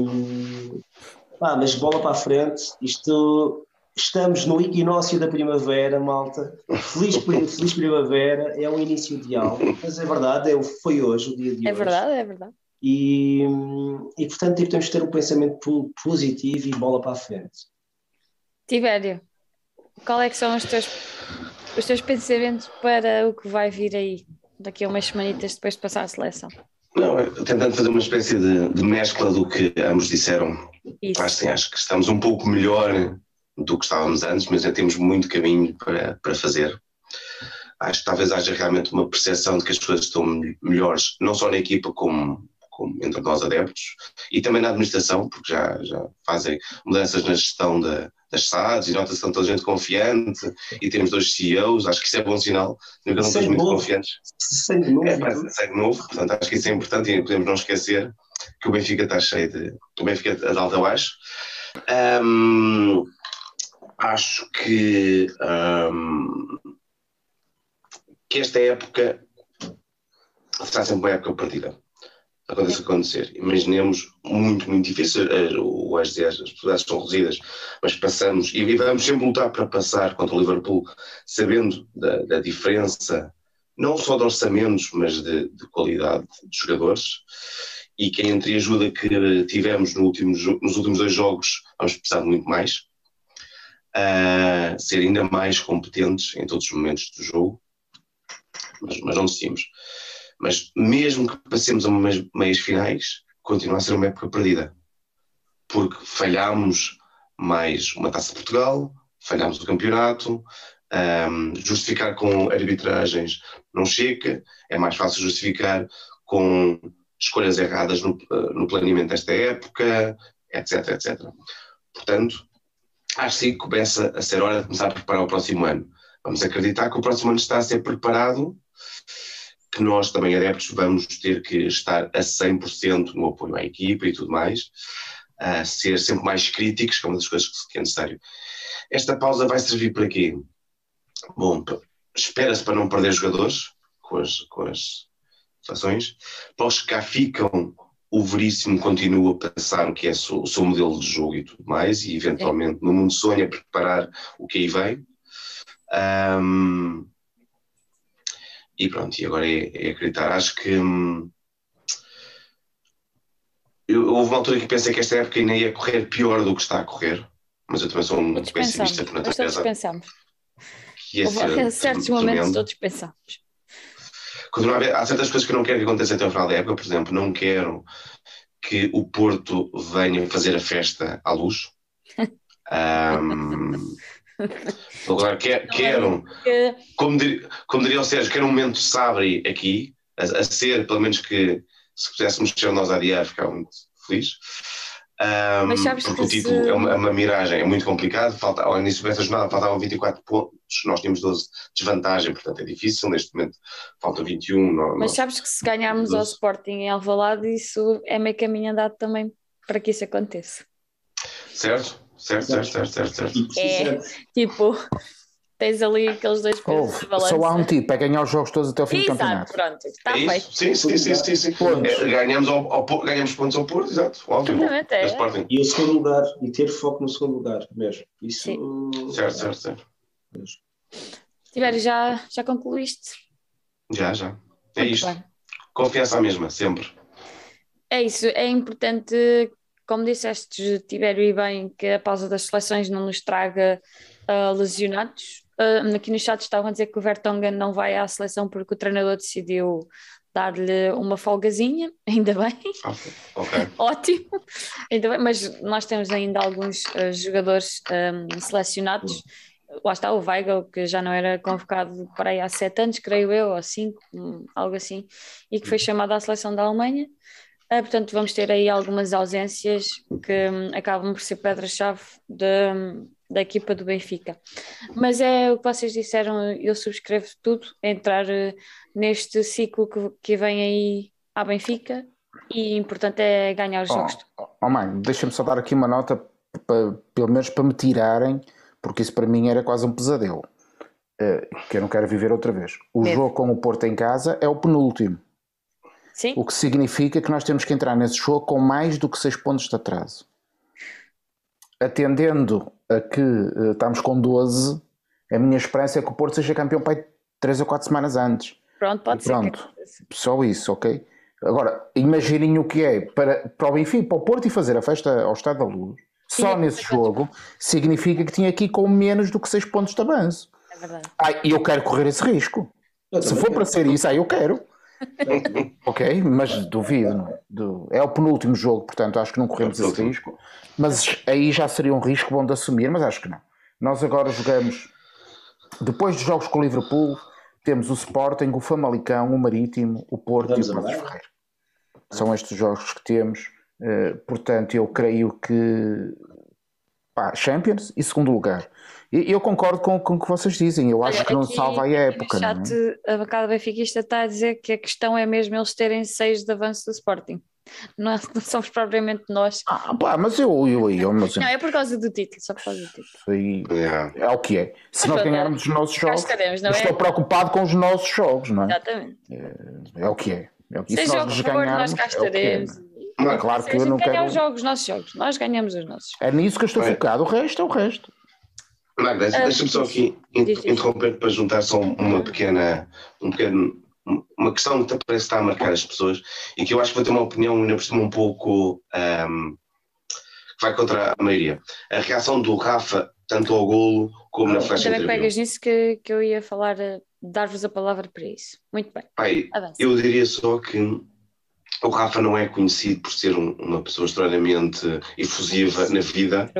pá, mas bola para a frente. Isto, estamos no equinócio da primavera, malta. Feliz, feliz primavera, é um início de algo. Mas é verdade, é, foi hoje, o dia de É hoje. verdade, é verdade. E, e portanto tipo, temos que ter um pensamento positivo e bola para a frente. Tibério, qual é que são os teus, os teus pensamentos para o que vai vir aí daqui a umas semanitas depois de passar a seleção? Não, tentando fazer uma espécie de, de mescla do que ambos disseram. Isso. Acho, sim, acho que estamos um pouco melhor do que estávamos antes, mas ainda temos muito caminho para, para fazer. Acho que talvez haja realmente uma percepção de que as coisas estão melhores, não só na equipa como como entre nós adeptos, e também na administração, porque já, já fazem mudanças na gestão da, das S A Ds, e nota-se que estão toda gente confiante, e temos dois C E Os, acho que isso é bom sinal, não estão todos muito confiantes. Segue novo. É, segue novo, portanto acho que isso é importante, e podemos não esquecer que o Benfica está cheio de... o Benfica é de alto a baixo. Um, acho que, um, que esta época será sempre uma época perdida. Aconteça acontecer. Imaginemos muito, muito difícil, o as possibilidades são reduzidas, mas passamos, e vamos sempre lutar para passar contra o Liverpool, sabendo da, da diferença, não só de orçamentos, mas de, de qualidade de jogadores, e que a entreajuda que tivemos no último, nos últimos dois jogos, vamos precisar de muito mais, a ser ainda mais competentes em todos os momentos do jogo, mas, mas não desistimos. Mas mesmo que passemos a meias, meias finais, continua a ser uma época perdida. Porque falhámos mais uma Taça de Portugal, falhámos o campeonato, um, justificar com arbitragens não chega, é mais fácil justificar com escolhas erradas no, no planeamento desta época, etc, etcétera. Portanto, acho que começa a ser hora de começar a preparar o próximo ano. Vamos acreditar que o próximo ano está a ser preparado, que nós também adeptos vamos ter que estar a cem por cento no apoio à equipa e tudo mais, a ser sempre mais críticos, que é uma das coisas que é necessário. Esta pausa vai servir para quê? Bom, espera-se para não perder jogadores com as, com as seleções. Para os que cá ficam, o Veríssimo continua a pensar o que é o seu modelo de jogo e tudo mais, e eventualmente no mundo sonha preparar o que aí vem. Um, e pronto, e agora é, é acreditar. Acho que hum, eu, houve uma altura que pensei que esta época ainda ia correr pior do que está a correr, mas eu também sou um pessimista por natureza. Todos pensamos. Houve certos momentos todos pensamos. Continua a haver, há certas coisas que eu não quero que aconteça até o final da época. Por exemplo, não quero que o Porto venha fazer a festa à luz. Um, agora, quer, quero, como, dir, como diria o Sérgio, quero um momento sabre aqui, a, a ser, pelo menos que se pudéssemos ser nós a adiar, ficava muito feliz. Um, Mas sabes porque que o título se... é, uma, é uma miragem, é muito complicado. Falta, ao início desta jornada faltavam vinte e quatro pontos, nós tínhamos doze de desvantagem, portanto é difícil. Neste momento falta vinte e um. Nós, Mas sabes que se ganharmos ao Sporting em Alvalade, isso é meio caminho andado também para que isso aconteça. Certo, certo, certo, certo, certo, certo. É, tipo, tens ali aqueles dois pesos de balança. Só há um tipo, é ganhar os jogos todos até o fim exato, do campeonato. Pronto, está é feito. Sim, sim, sim, sim, sim. É, ganhamos, ao, ao, ganhamos pontos ao Porto, exato, óbvio. É. E o segundo lugar, e ter foco no segundo lugar mesmo. Isso, sim. Certo, certo, certo. Tiveres, já, já concluíste? Já, já. É Muito isto. Bem. Confiança à mesma, sempre. É isso, é importante, como disseste, Tibério, e bem, que a pausa das seleções não nos traga uh, lesionados. Uh, aqui no chat estavam a dizer que o Vertonghen não vai à seleção porque o treinador decidiu dar-lhe uma folgazinha, ainda bem. Okay. Ótimo, ainda bem, mas nós temos ainda alguns uh, jogadores um, selecionados. Lá está o Weigl, que já não era convocado para aí há sete anos, creio eu, ou cinco, algo assim, e que foi chamado à seleção da Alemanha. Uh, portanto, vamos ter aí algumas ausências que um, acabam por ser pedra-chave da, da equipa do Benfica. Mas é o que vocês disseram, eu subscrevo tudo, entrar uh, neste ciclo que, que vem aí à Benfica, e importante é ganhar os jogos. Oh, oh mãe, deixa-me só dar aqui uma nota, para, pelo menos para me tirarem, porque isso para mim era quase um pesadelo, uh, que eu não quero viver outra vez. O Medo. Jogo com o Porto em casa é o penúltimo. Sim. O que significa que nós temos que entrar nesse jogo com mais do que seis pontos de atraso. Atendendo a que uh, estamos com doze, a minha esperança é que o Porto seja campeão para três ou quatro semanas antes. Pronto, pode e ser. Pronto, que... só isso, ok? Agora, imaginem o que é para, para o Benfica, para o Porto, e fazer a festa ao Estado da Luz, Sim, só é nesse jogo, significa que tinha aqui com menos do que seis pontos de avanço. É verdade. Ah, e eu quero correr esse risco. Eu Se for quero. Para ser isso, aí eu quero. Ok, mas duvido, não? É o penúltimo jogo, portanto acho que não corremos esse risco, mas aí já seria um risco bom de assumir, mas acho que não. Nós agora jogamos, depois dos jogos com o Liverpool, temos o Sporting, o Famalicão, o Marítimo, o Porto Vamos e o Passos Ferreira. São estes os jogos que temos, uh, portanto eu creio que pá, Champions e segundo lugar. E eu concordo com, com o que vocês dizem, eu acho Olha, que não aqui, salva a época. No chat, não é? A bancada benfiquista está a dizer que a questão é mesmo eles terem seis de avanço do Sporting. Não, é, não somos propriamente nós. Ah, pá, mas eu, eu, eu mas... Não, é por causa do título, só por causa do título. Aí, yeah. É o que é. Se mas, nós ganharmos os nossos jogos, estaremos, não estou é? preocupado com os nossos jogos, não é? Exatamente. É, é o que é. É o que, Seja o que for, nós cá estaremos. É é. Claro que eu não quero. Os jogos, os nossos jogos, nós ganhamos os nossos. É nisso que eu estou é. focado, o resto é o resto. Magda, uh, deixa-me só aqui interromper para juntar só uma pequena, um pequeno, uma questão que parece estar a marcar as pessoas e que eu acho que vou ter uma opinião ainda por cima um pouco um, que vai contra a maioria. A reação do Rafa, tanto ao golo como na flash interview. Também pegas nisso que, que eu ia falar, dar-vos a palavra para isso. Muito bem. Pai, eu diria só que o Rafa não é conhecido por ser um, uma pessoa extraordinariamente efusiva na vida.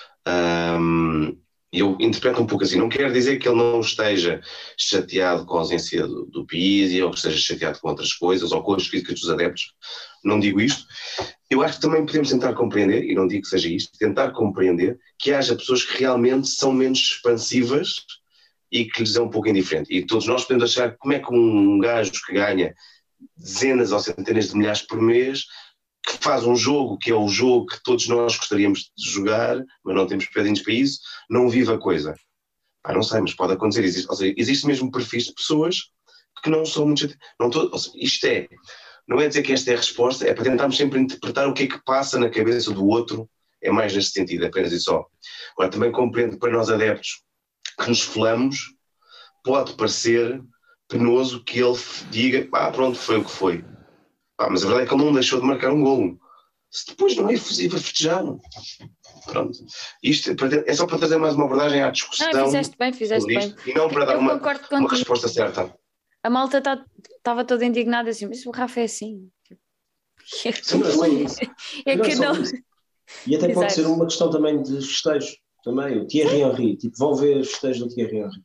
Um, eu interpreto um pouco assim, não quero dizer que ele não esteja chateado com a ausência do, do Pizzi ou que esteja chateado com outras coisas ou com as críticas dos adeptos, não digo isto. Eu acho que também podemos tentar compreender, e não digo que seja isto, tentar compreender que haja pessoas que realmente são menos expansivas e que lhes é um pouco indiferente. E todos nós podemos achar como é que um gajo que ganha dezenas ou centenas de milhares por mês que faz um jogo que é o jogo que todos nós gostaríamos de jogar, mas não temos pedinhos para isso, não vive a coisa. Ah, não sei, mas pode acontecer. Existe, ou seja, existe mesmo perfis de pessoas que não são muito... Não tô, ou seja, isto é... Não é dizer que esta é a resposta, é para tentarmos sempre interpretar o que é que passa na cabeça do outro, é mais neste sentido, apenas e só. Agora, também compreendo que para nós adeptos que nos falamos, pode parecer penoso que ele diga, ah, pronto, foi o que foi. Ah, mas a verdade é que ele não deixou de marcar um golo. Se depois não é efusivo a festejar, pronto. Isto é só para trazer mais uma abordagem à discussão. Não, fizeste bem, fizeste bem. E não para dar Eu uma, concordo uma contigo. resposta certa. A malta estava tá, toda indignada assim, mas o Rafa é assim. Sim, não é só isso. É Não é que só não. isso. E até pode ser uma questão também de festejos. Também, o Thierry Henry. Tipo, vão ver os festejos do Thierry Henry.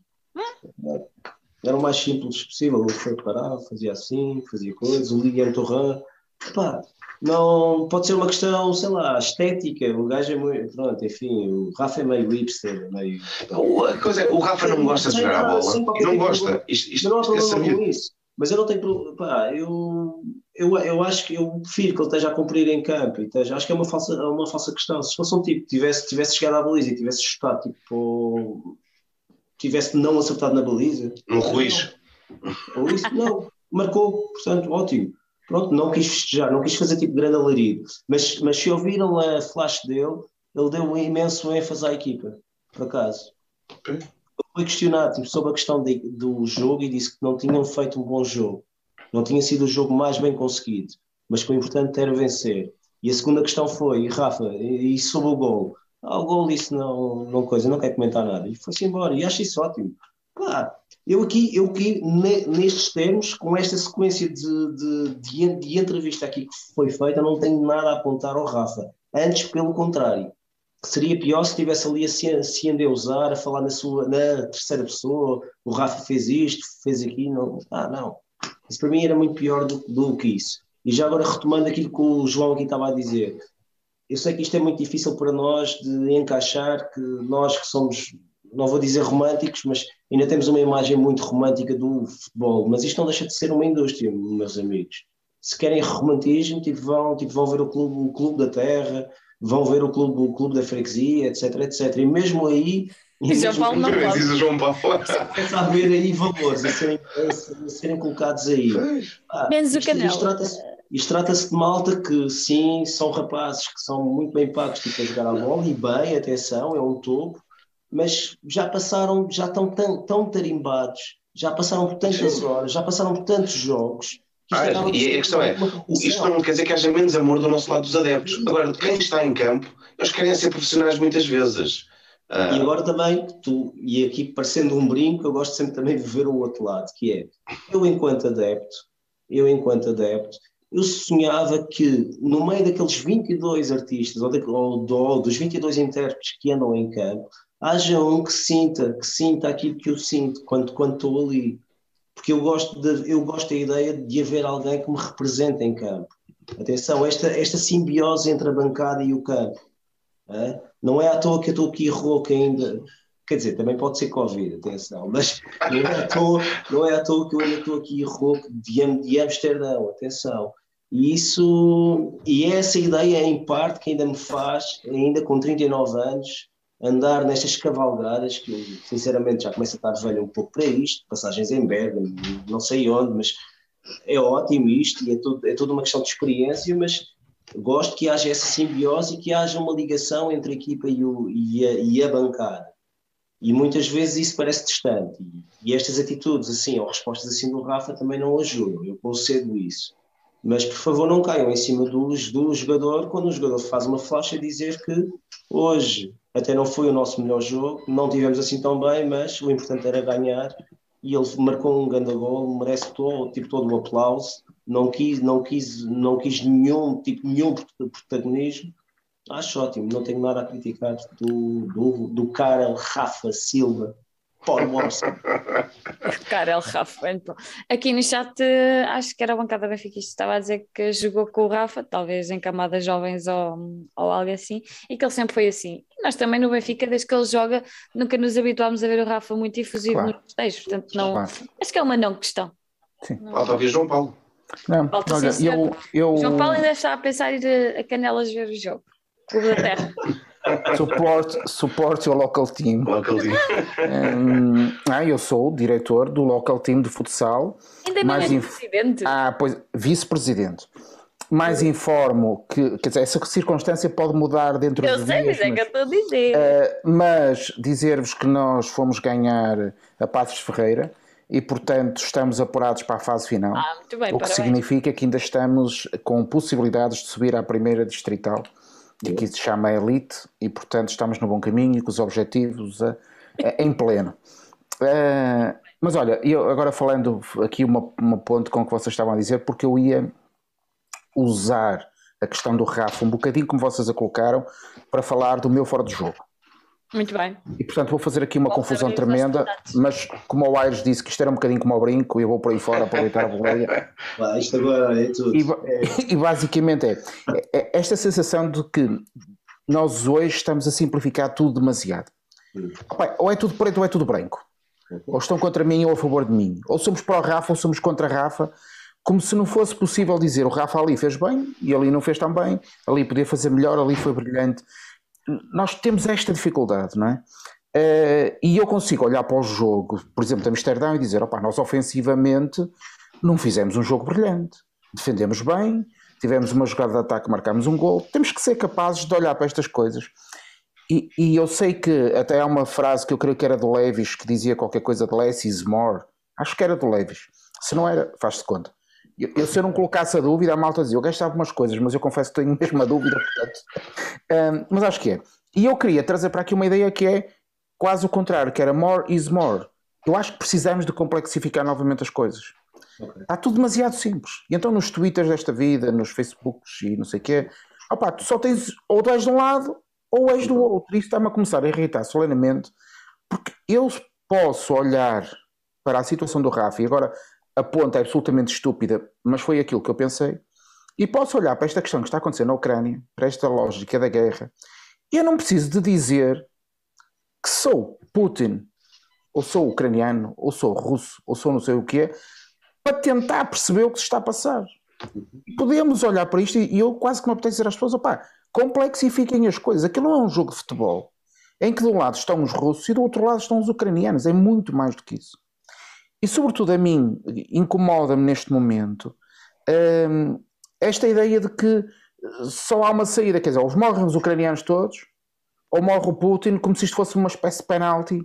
Era o mais simples possível. Ele foi parar, fazia assim, fazia coisas. O Lilian Thuram. Pá, não, pode ser uma questão, sei lá, estética. O gajo é muito. Pronto, enfim, o Rafa é meio hipster, meio. O, a coisa é, o Rafa não gosta de jogar a bola. Não gosta. Isto, isto, não há isto é problema com isso. Mas eu não tenho problema. Pá, eu, eu, eu acho que eu prefiro que ele esteja a cumprir em campo. E esteja, acho que é uma falsa, é uma falsa questão. Se fosse um tipo que tivesse, tivesse chegado à baliza e tivesse chutado, tipo, tivesse não acertado na baliza. Um Ruiz. Ou isso, não. Marcou, portanto, ótimo. Pronto, não quis festejar, não quis fazer tipo grande alarido. Mas, mas se ouviram a flash dele, ele deu um imenso ênfase à equipa, por acaso. Okay. Foi questionado tipo, sobre a questão de, do jogo e disse que não tinham feito um bom jogo. Não tinha sido o jogo mais bem conseguido, mas que o importante era vencer. E a segunda questão foi, Rafa, e, e sobre o gol? Ah, o gol disse não, não coisa, não quer comentar nada. E foi-se embora, e acho isso ótimo. Pá, eu aqui, eu aqui nestes termos, com esta sequência de, de, de, de entrevista aqui que foi feita, não tenho nada a apontar ao Rafa. Antes, pelo contrário. Seria pior se estivesse ali a se, se endeusar, a falar na, sua, na terceira pessoa, o Rafa fez isto, fez aquilo. Ah, não. Isso para mim era muito pior do, do que isso. E já agora retomando aquilo que o João aqui estava a dizer, eu sei que isto é muito difícil para nós de encaixar, que nós que somos, não vou dizer românticos, mas ainda temos uma imagem muito romântica do futebol, mas isto não deixa de ser uma indústria, meus amigos. Se querem romantismo, tipo, vão, tipo, vão ver o clube, o clube da terra, vão ver o clube, o clube da freguesia, etc, etcétera. E mesmo aí... E já Paulo não pode. João Paulo. Começa a haver aí valores a serem, a serem colocados aí. Ah, menos o isto, Canelo. Isto trata-se, isto trata-se de malta que, sim, são rapazes que são muito bem pagos tipo, a jogar a bola, e bem, atenção, é um topo, mas já passaram, já estão tão, tão tarimbados, já passaram por tantas horas, já passaram por tantos jogos... Ah, e a questão é, isto não quer dizer que haja menos amor do nosso lado dos adeptos. Agora, quem está em campo, eles querem ser profissionais muitas vezes. Ah. E agora também, tu, e aqui parecendo um brinco, eu gosto sempre também de ver o outro lado, que é, eu enquanto adepto, eu enquanto adepto, eu sonhava que no meio daqueles vinte e dois artistas, ou, de, ou, ou dos vinte e dois intérpretes que andam em campo, haja um que sinta, que sinta aquilo que eu sinto quando, quando estou ali. Porque eu gosto, de, eu gosto da ideia de haver alguém que me represente em campo. Atenção, esta, esta simbiose entre a bancada e o campo. É? Não é à toa que eu estou aqui rouco ainda. Quer dizer, também pode ser Covid, atenção. Mas não é à toa, não é à toa que eu ainda estou aqui rouco de, de Amsterdão, atenção. E isso, e essa ideia em parte que ainda me faz, ainda com trinta e nove anos, andar nestas cavalgadas, que eu sinceramente já começo a estar velho um pouco para isto, passagens em Bergamo, não sei onde, mas é ótimo isto, e é, tudo, é toda uma questão de experiência, mas gosto que haja essa simbiose e que haja uma ligação entre a equipa e, o, e, a, e a bancada. E muitas vezes isso parece distante, e, e estas atitudes assim, ou respostas assim do Rafa também não ajudam, eu concedo isso. Mas, por favor, não caiam em cima do, do jogador quando o jogador faz uma flash a dizer que hoje até não foi o nosso melhor jogo, não tivemos assim tão bem, mas o importante era ganhar, e ele marcou um grande gol, merece todo, tipo, todo o aplauso, não quis, não quis, não quis nenhum, tipo, nenhum protagonismo. Acho ótimo, não tenho nada a criticar do, do, do cara Rafa Silva. Karel Rafa. Então, aqui no chat, acho que era a bancada benfiquista, estava a dizer que jogou com o Rafa, talvez em camadas jovens ou, ou algo assim, e que ele sempre foi assim. E nós também no Benfica, desde que ele joga, nunca nos habituámos a ver o Rafa muito efusivo claro. Nos festejos, portanto, não, claro. Acho que é uma não questão. Sim. Não... Ah, talvez João Paulo. Não, Falta olha, sim, eu, eu João Paulo ainda está a pensar em ir a Canelas ver o jogo. Clube da Terra. support, support your local team. Local team. Hum, ah, eu sou o diretor do local team de futsal. Ainda não mais é inf- presidente. Ah, pois, vice-presidente. Mais informo que, quer dizer, essa circunstância pode mudar dentro Eu dos sei, dias, mas é que eu mas, estou a dizer. eh, mas dizer-vos que nós fomos ganhar a Passos Ferreira e, portanto, estamos apurados para a fase final, Ah, muito bem, o que parabéns. significa que ainda estamos com possibilidades de subir à primeira distrital, que aqui se chama Elite, e, portanto, estamos no bom caminho e com os objetivos a- a- em pleno. Eh, mas olha, eu agora falando aqui uma, uma ponte com o que vocês estavam a dizer, porque eu ia usar a questão do Rafa um bocadinho como vocês a colocaram para falar do meu fora de jogo. Muito bem. E portanto vou fazer aqui uma Pode confusão abrir os tremenda, nossos mas como o Aires disse que isto era um bocadinho como ao brinco, eu vou por aí fora aproveitar a boleia. Pá, isto agora é tudo. E, ba- e basicamente é, é esta sensação de que nós hoje estamos a simplificar tudo demasiado. Hum. Opa, ou é tudo preto ou é tudo branco. Ou estão contra mim ou a favor de mim. Ou somos para o Rafa ou somos contra a Rafa, como se não fosse possível dizer o Rafa ali fez bem e ali não fez tão bem, ali podia fazer melhor, ali foi brilhante. Nós temos esta dificuldade, não é? Uh, e eu consigo olhar para o jogo, por exemplo, de Amsterdão e dizer, opá, nós ofensivamente não fizemos um jogo brilhante, defendemos bem, tivemos uma jogada de ataque, marcámos um gol, temos que ser capazes de olhar para estas coisas. E, e eu sei que até há uma frase que eu creio que era do Levis, que dizia qualquer coisa de less is more, acho que era do Levis, se não era, faz-se conta. Eu, eu se eu não colocasse a dúvida, a malta dizia, eu gastava algumas coisas, mas eu confesso que tenho mesmo a dúvida, portanto. Um, mas acho que é. E eu queria trazer para aqui uma ideia que é quase o contrário, que era more is more. Eu acho que precisamos de complexificar novamente as coisas. Okay. Está tudo demasiado simples. E então nos twitters desta vida, nos facebooks e não sei o quê, opá, tu só tens, ou tu és de um lado ou és do outro. Isso está-me a começar a irritar solenemente, porque eu posso olhar para a situação do Rafa, e agora a ponta é absolutamente estúpida, mas foi aquilo que eu pensei, e posso olhar para esta questão que está acontecendo na Ucrânia, para esta lógica da guerra, e eu não preciso de dizer que sou Putin, ou sou ucraniano, ou sou russo, ou sou não sei o que é, para tentar perceber o que se está a passar. Podemos olhar para isto e eu quase que me apetece dizer às pessoas, opá, complexifiquem as coisas. Aquilo não é um jogo de futebol em que de um lado estão os russos e do outro lado estão os ucranianos. É muito mais do que isso. E sobretudo a mim, incomoda-me neste momento hum, esta ideia de que só há uma saída, quer dizer, ou morrem os ucranianos todos, ou morre o Putin, como se isto fosse uma espécie de penalti,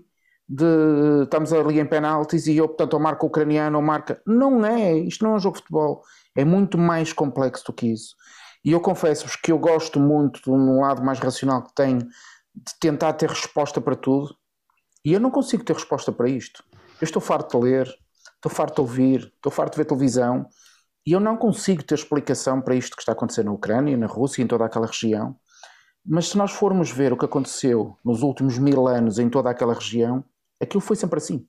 de estamos ali em penaltis e eu, portanto, ou marca o ucraniano ou marca... Não é, isto não é um jogo de futebol, é muito mais complexo do que isso. E eu confesso-vos que eu gosto muito de um lado mais racional que tenho, de tentar ter resposta para tudo, e eu não consigo ter resposta para isto. Eu estou farto de ler, estou farto de ouvir, estou farto de ver televisão, e eu não consigo ter explicação para isto que está acontecendo na Ucrânia, na Rússia, em toda aquela região. Mas se nós formos ver o que aconteceu nos últimos mil anos em toda aquela região, aquilo foi sempre assim.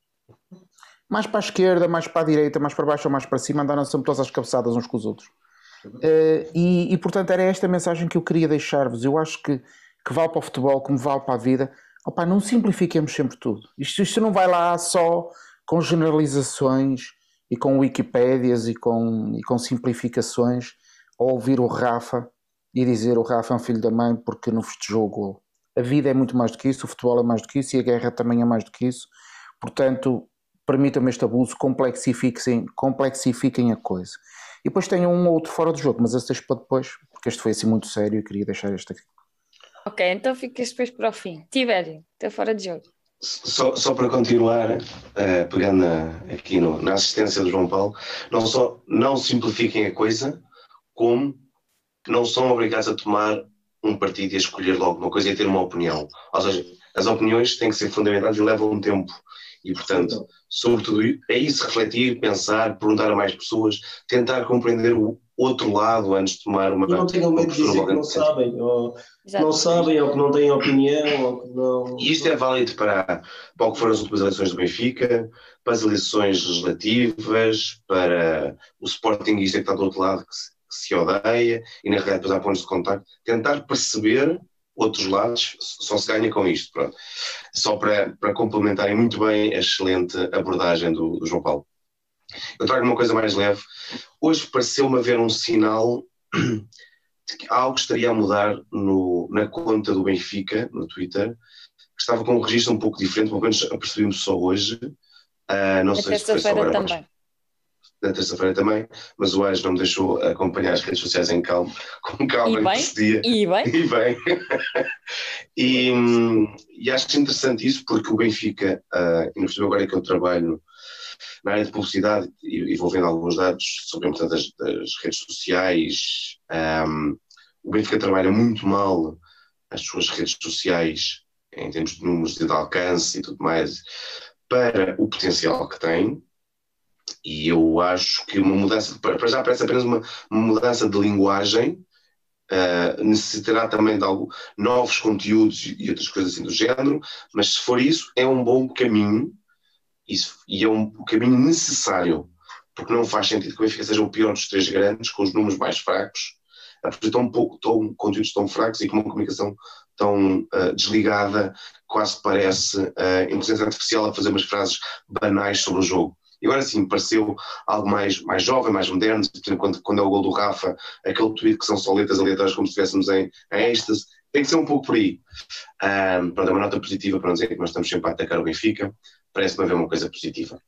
Mais para a esquerda, mais para a direita, mais para baixo ou mais para cima, andaram sempre todas as cabeçadas uns com os outros. Uh, e, e portanto era esta mensagem que eu queria deixar-vos. Eu acho que, que vale para o futebol como vale para a vida. Opa, não simplifiquemos sempre tudo. Isto, isto não vai lá só com generalizações e com wikipédias e com, e com simplificações, ou ouvir o Rafa e dizer o Rafa é um filho da mãe porque não festejou o gol. A vida é muito mais do que isso, o futebol é mais do que isso e a guerra também é mais do que isso. Portanto, permitam-me este abuso, complexifiquem, complexifiquem a coisa. E depois tenho um ou outro fora do jogo, mas esse deixo para depois, porque este foi assim muito sério e queria deixar este aqui. Ok, então ficas depois para o fim. Tibério, teu fora de jogo. Só, só para continuar, uh, pegando na, aqui no, na assistência do João Paulo, não só não simplifiquem a coisa, como não são obrigados a tomar um partido e a escolher logo uma coisa e a ter uma opinião. Ou seja, as opiniões têm que ser fundamentais e levam um tempo. E, portanto, sobretudo, é isso, refletir, pensar, perguntar a mais pessoas, tentar compreender o outro lado antes de tomar uma... E não tenham medo de dizer que não sabem, ou que não sabem, ou que não têm opinião, ou que não... E isto é válido para, para o que foram as últimas eleições do Benfica, para as eleições legislativas, para o Sportingista que está do outro lado, que se, que se odeia, e na realidade depois há pontos de contacto. Tentar perceber outros lados, só se ganha com isto, pronto. Só para, para complementarem muito bem a excelente abordagem do, do João Paulo. Eu trago uma coisa mais leve. hoje pareceu-me haver um sinal de que algo estaria a mudar no, na conta do Benfica, no Twitter, que estava com um registro um pouco diferente, pelo menos apercebi-me só hoje. Uh, não Na sei se foi só terça-feira agora, também. na terça-feira também, mas o Ares não me deixou acompanhar as redes sociais em calma, com calma E bem, nesse dia. e bem. E bem. e, e acho interessante isso porque o Benfica, uh, e no futebol agora é que eu trabalho na área de publicidade e, e vou vendo alguns dados sobre a importância das, das redes sociais, um, o Benfica trabalha muito mal as suas redes sociais em termos de números de alcance e tudo mais para o potencial que tem. E eu acho que uma mudança, para já parece apenas uma, uma mudança de linguagem, uh, necessitará também de algo, novos conteúdos e outras coisas assim do género, mas se for isso, é um bom caminho isso, e é um caminho necessário, porque não faz sentido que o Benfica seja o pior dos três grandes, com os números mais fracos, a produzir tão pouco, tão, conteúdos tão fracos e com uma comunicação tão uh, desligada, quase parece uh, inteligência artificial a fazer umas frases banais sobre o jogo. E agora sim, pareceu algo mais, mais jovem, mais moderno, por exemplo, quando, quando é o gol do Rafa, aquele tweet que são só letras ali atrás como se estivéssemos em, em êxtase, tem que ser um pouco por aí. Um, pronto, é uma nota positiva para não dizer que nós estamos sempre a atacar o Benfica, parece-me haver uma coisa positiva.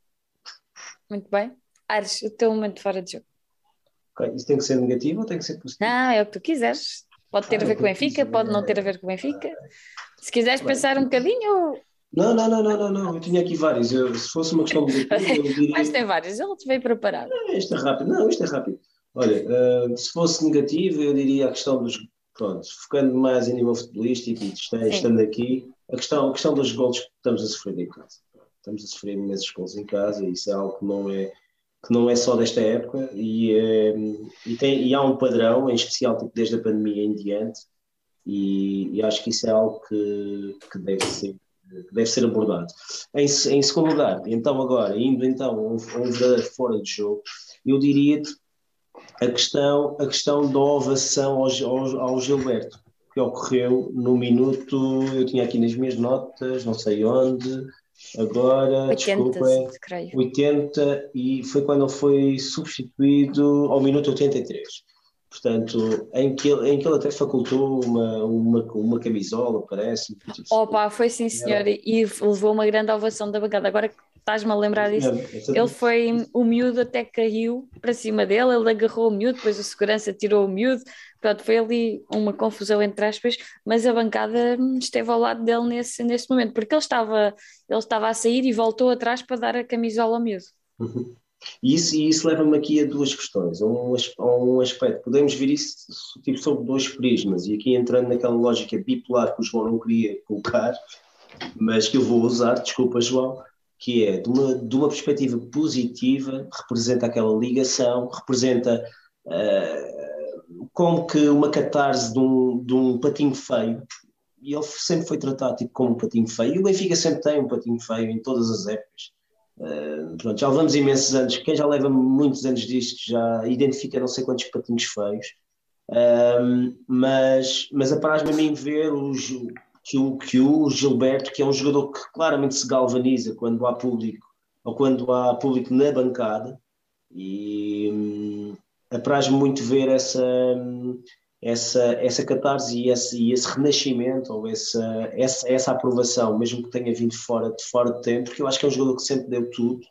Muito bem. Ares, o teu momento fora de jogo. Okay. Isso tem que ser negativo ou tem que ser positivo? Não, é o que tu quiseres. Pode ter Ah, a ver com o Benfica, quiser. pode não ter a ver com o Benfica. Se quiseres pensar um bocadinho... Não, não, não, não, não, não. Eu tinha aqui vários. Eu, se fosse uma questão negativa, eu diria... Mas tem vários, ele te veio preparado. Não, isto é rápido. Não, isto é rápido. Olha, uh, se fosse negativo, eu diria a questão dos... Pronto, focando mais em nível futebolístico e estando, estando aqui, a questão, a questão dos golos que estamos a sofrer em casa. Estamos a sofrer imensos golos em casa e isso é algo que não é, que não é só desta época e, é, e, tem, e há um padrão, em especial tipo, desde a pandemia em diante, e, e acho que isso é algo que, que deve ser que deve ser abordado. Em, em segundo lugar, então agora, indo então a um, a um verdadeiro fora de jogo, eu diria-te a questão, a questão da ovação ao, ao, ao Gilberto, que ocorreu no minuto, eu tinha aqui nas minhas notas, não sei onde, agora, oitenta, desculpem, creio. oitenta, e foi quando ele foi substituído ao minuto oitenta e três. Portanto, em que, ele, em que ele até facultou uma, uma, uma camisola, parece. Tipo, Opa, foi sim, senhor, e, e levou uma grande ovação da bancada. Agora que estás-me a lembrar disso, ele foi, o miúdo até caiu para cima dele, ele agarrou o miúdo, depois o segurança tirou o miúdo, pronto, foi ali uma confusão entre aspas, mas a bancada esteve ao lado dele nesse, nesse momento, porque ele estava, ele estava a sair e voltou atrás para dar a camisola ao miúdo. Uhum. E isso, e isso leva-me aqui a duas questões, a um, a um aspecto, podemos ver isso tipo, sob dois prismas, e aqui entrando naquela lógica bipolar que o João não queria colocar, mas que eu vou usar, desculpa João, que é de uma, de uma perspectiva positiva, representa aquela ligação, representa uh, como que uma catarse de um, de um patinho feio, e ele sempre foi tratado tipo, como um patinho feio, e o Benfica sempre tem um patinho feio em todas as épocas. Uh, pronto, já levamos imensos anos, quem já leva muitos anos disto já identifica não sei quantos patinhos feios, um, mas, mas apraz-me a mim ver os, que, o, que o Gilberto, que é um jogador que claramente se galvaniza quando há público, ou quando há público na bancada, e um, apraz-me muito ver essa, essa, essa catarse e esse, e esse renascimento, ou essa, essa, essa aprovação, mesmo que tenha vindo fora de, fora de tempo, porque eu acho que é um jogador que sempre deu tudo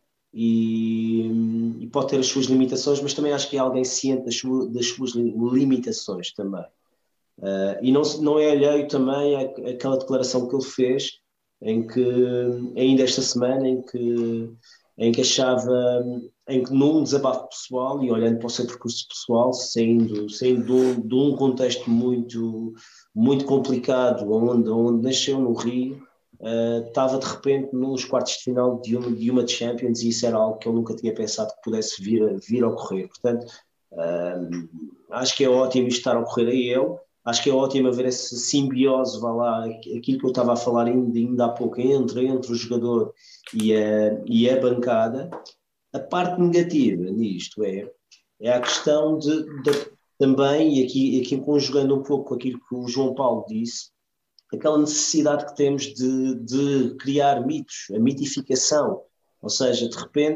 e, e pode ter as suas limitações, mas também acho que é alguém ciente das, suas, das suas limitações também. Uh, e não, não é alheio também àquela declaração que ele fez, em que, ainda esta semana, em que, em que achava, em que num desabafo pessoal e olhando para o seu percurso pessoal, saindo, saindo de, um, de um contexto muito, muito complicado, onde, onde nasceu no Rio, uh, estava de repente nos quartos de final de uma, de uma Champions, e isso era algo que eu nunca tinha pensado que pudesse vir, vir a ocorrer. Portanto, uh, acho que é ótimo isto estar a ocorrer a ele. Acho que é ótimo haver essa simbiose, vá lá, aquilo que eu estava a falar ainda, ainda há pouco, entre, entre o jogador e a, e a bancada. A parte negativa nisto é, é a questão de, de também, e aqui, aqui conjugando um pouco aquilo que o João Paulo disse, aquela necessidade que temos de, de criar mitos, a mitificação. Ou seja, de repente,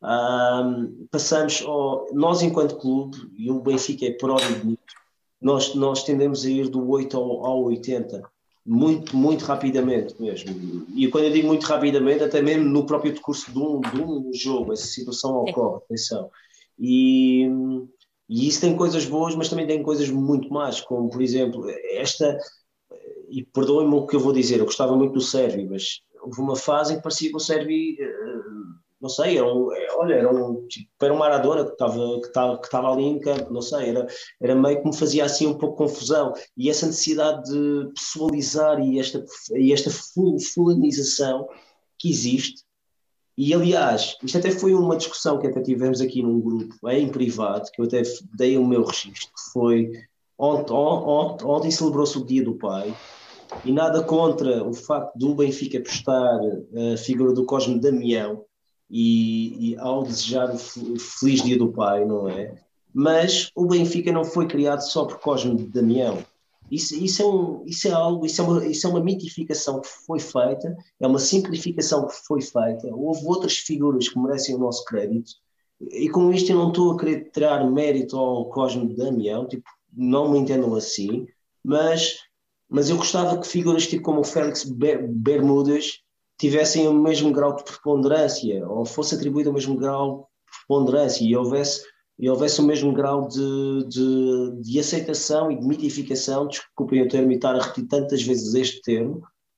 Um, passamos, ao, nós enquanto clube, e o Benfica é prova nisso, nós, nós tendemos a ir do oito ao, ao oitenta, muito, muito rapidamente mesmo. E quando eu digo muito rapidamente, até mesmo no próprio decurso de um, de um jogo, essa situação ocorre, atenção. E, e isso tem coisas boas, mas também tem coisas muito más, como por exemplo, esta, e perdoem-me o que eu vou dizer, eu gostava muito do Sérvio, mas houve uma fase em que parecia que o Sérvio, não sei, era um, olha, era um, tipo, era um Maradona que estava que estava, que estava ali em campo, não sei, era, era meio que me fazia assim um pouco confusão, e essa necessidade de pessoalizar e esta, e esta fulanização que existe, e aliás, isto até foi uma discussão que até tivemos aqui num grupo, em privado, que eu até dei o meu registro, que foi, ontem, ontem, ontem celebrou-se o Dia do Pai, e nada contra o facto do Benfica apostar a figura do Cosme Damião, E, e ao desejar o feliz Dia do Pai, não é? Mas o Benfica não foi criado só por Cosme de Damião. Isso, isso, é um, isso é algo, isso é, uma, isso é uma mitificação que foi feita, é uma simplificação que foi feita. Houve outras figuras que merecem o nosso crédito, e com isto eu não estou a querer tirar mérito ao Cosme de Damião, tipo, não me entendam assim, mas, mas eu gostava que figuras tipo como o Félix Ber Bermúdez tivessem o mesmo grau de preponderância, ou fosse atribuído o mesmo grau de preponderância, e houvesse, e houvesse o mesmo grau de, de, de aceitação e de mitificação, desculpem o termo e estar a repetir tantas vezes este termo,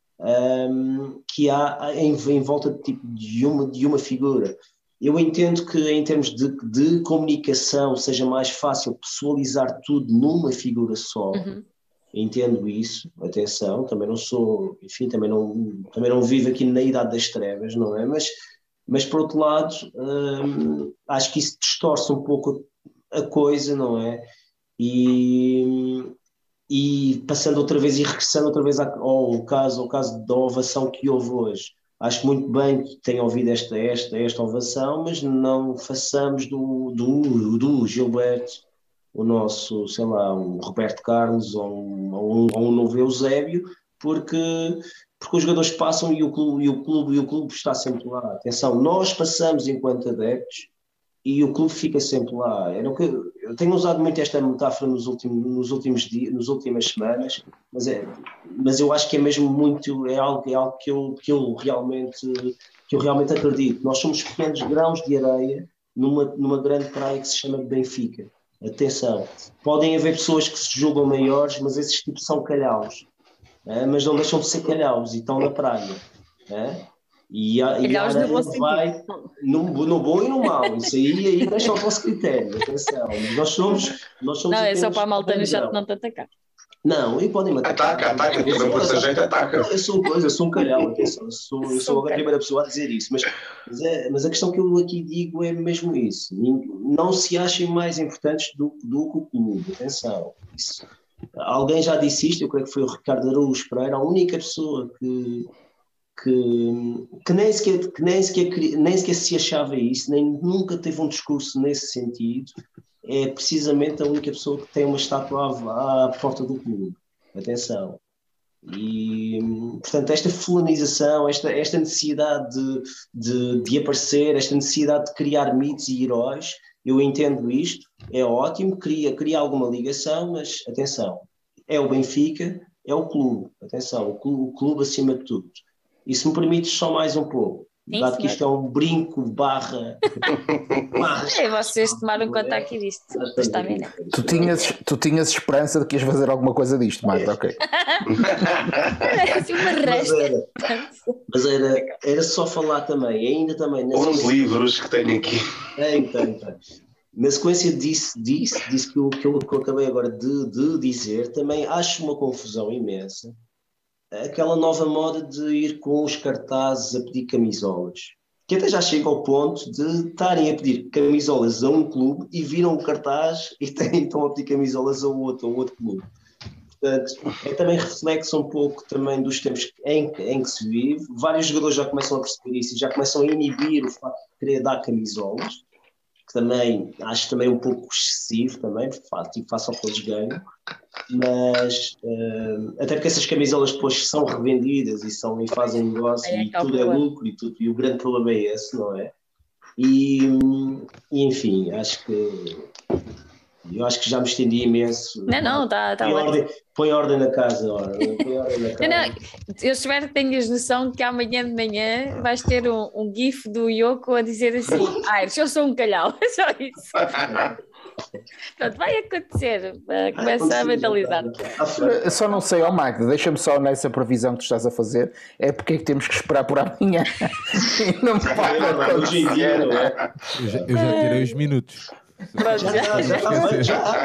um, que há em, em volta de, tipo, de, uma, de uma figura. Eu entendo que em termos de, de comunicação seja mais fácil pessoalizar tudo numa figura só, uhum. Entendo isso, atenção, também não sou, enfim, também não, também não vivo aqui na idade das trevas, não é? Mas, mas por outro lado, hum, acho que isso distorce um pouco a coisa, não é? E, e passando outra vez e regressando outra vez ao caso, ao caso da ovação que houve hoje. Acho muito bem que tenham ouvido esta, esta, esta ovação, mas não façamos do, do, do Gilberto o nosso, sei lá, um Roberto Carlos ou um, ou um, ou um novo Eusébio, porque, porque os jogadores passam e o, clube, e, o clube, e o clube está sempre lá. Atenção, nós passamos enquanto adeptos e o clube fica sempre lá. Era o que, eu tenho usado muito esta metáfora nos últimos, nos últimos dias, nas últimas semanas, mas, é, mas eu acho que é mesmo muito, é algo, é algo que, eu, que, eu realmente, que eu realmente acredito. Nós somos pequenos grãos de areia numa, numa grande praia que se chama Benfica. Atenção, podem haver pessoas que se julgam maiores, mas esses tipos são calhaus, é? Mas não deixam de ser calhaus e estão na praia. É? E a, e a areia vai no, no bom e no mau, isso aí, aí deixa ao vosso critério. Atenção, mas nós somos. Nós somos não, é só para a malta no chat não te atacar. Não, e podem matar. Ataca, ataca, também por essa gente ataca. Eu sou, eu sou um calhau, atenção, eu sou, eu sou a primeira pessoa a dizer isso, mas, mas, é, mas a questão que eu aqui digo é mesmo isso. Não se achem mais importantes do, do que o clube, atenção. Isso. Alguém já disse isto, eu creio que foi o Ricardo Araújo Pereira, a única pessoa que, que, que, nem, sequer, que nem, sequer, nem sequer se achava isso, nem nunca teve um discurso nesse sentido. É precisamente a única pessoa que tem uma estátua à, à porta do clube. Atenção. E, portanto, esta fulanização, esta, esta necessidade de, de, de aparecer, esta necessidade de criar mitos e heróis, eu entendo isto, é ótimo, cria, cria alguma ligação, mas, atenção, é o Benfica, é o clube. Atenção, o clube, o clube acima de tudo. E se me permites só mais um pouco. Sim, dado que isto é um brinco barra... barra é, vocês tomaram conta aqui disto. Está bem, né? Tu tinhas, tu tinhas esperança de que ias fazer alguma coisa disto, Marta, ok. Assim, uma resta. Mas, era, mas era, era só falar também, ainda também... onze livros que tenho aqui. Tem, tem, tem. Na sequência disso, disso, disso que, eu, que, eu, que eu acabei agora de, de dizer, também acho uma confusão imensa aquela nova moda de ir com os cartazes a pedir camisolas, que até já chega ao ponto de estarem a pedir camisolas a um clube e viram o cartaz e têm, estão a pedir camisolas a outro, a outro clube. Portanto, é também reflexo um pouco também dos tempos em, em que se vive. Vários jogadores já começam a perceber isso e já começam a inibir o facto de querer dar camisolas, que também acho também um pouco excessivo também, tipo, façam para eles ganham. Mas uh, até porque essas camisolas depois são revendidas e, são, e fazem negócio é, e tudo é lucro e, tudo, e o grande problema é esse, não é? E, e enfim, acho que eu acho que já me estendi imenso. Não, não, está tá põe, ótimo. ordem, põe ordem na casa, ora, põe ordem na casa. Não, não, eu espero que tenhas noção que amanhã de manhã vais ter um, um gif do Yoko a dizer assim: Aires, eu sou um calhau, é só isso. Pronto, vai acontecer, uh, começa a mentalizar. Eu só não sei, ó oh, Magda, deixa-me só nessa previsão que tu estás a fazer, é porque é que temos que esperar por amanhã e não pode acontecer. Eu já, eu já tirei os minutos. Pronto, já, já, já, já,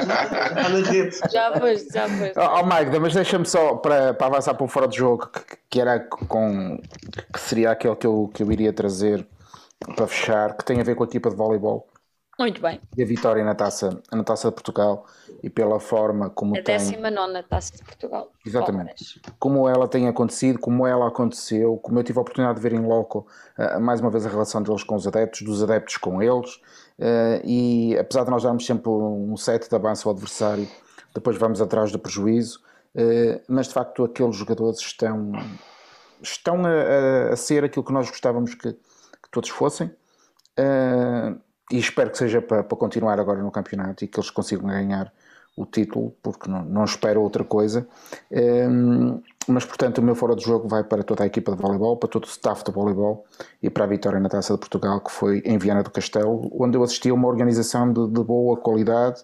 já, já foste, já foste. Ó oh, Magda, mas deixa-me só para, para avançar para o fora de jogo, que, que era com que seria aquele que eu, que eu iria trazer para fechar, que tem a ver com a equipa de voleibol. Muito bem. E a vitória na taça, na taça de Portugal e pela forma como a tem... A décima nona taça de Portugal. Exatamente. Como ela tem acontecido, como ela aconteceu, como eu tive a oportunidade de ver em loco, uh, mais uma vez a relação deles com os adeptos, dos adeptos com eles, uh, e apesar de nós darmos sempre um set de avanço ao adversário, depois vamos atrás do prejuízo, uh, mas de facto aqueles jogadores estão, estão a, a ser aquilo que nós gostávamos que, que todos fossem. Uh, E espero que seja para, para continuar agora no campeonato e que eles consigam ganhar o título, porque não, não espero outra coisa. Um, mas, portanto, o meu fora de jogo vai para toda a equipa de voleibol, para todo o staff de voleibol e para a vitória na Taça de Portugal, que foi em Viana do Castelo, onde eu assisti a uma organização de, de boa qualidade,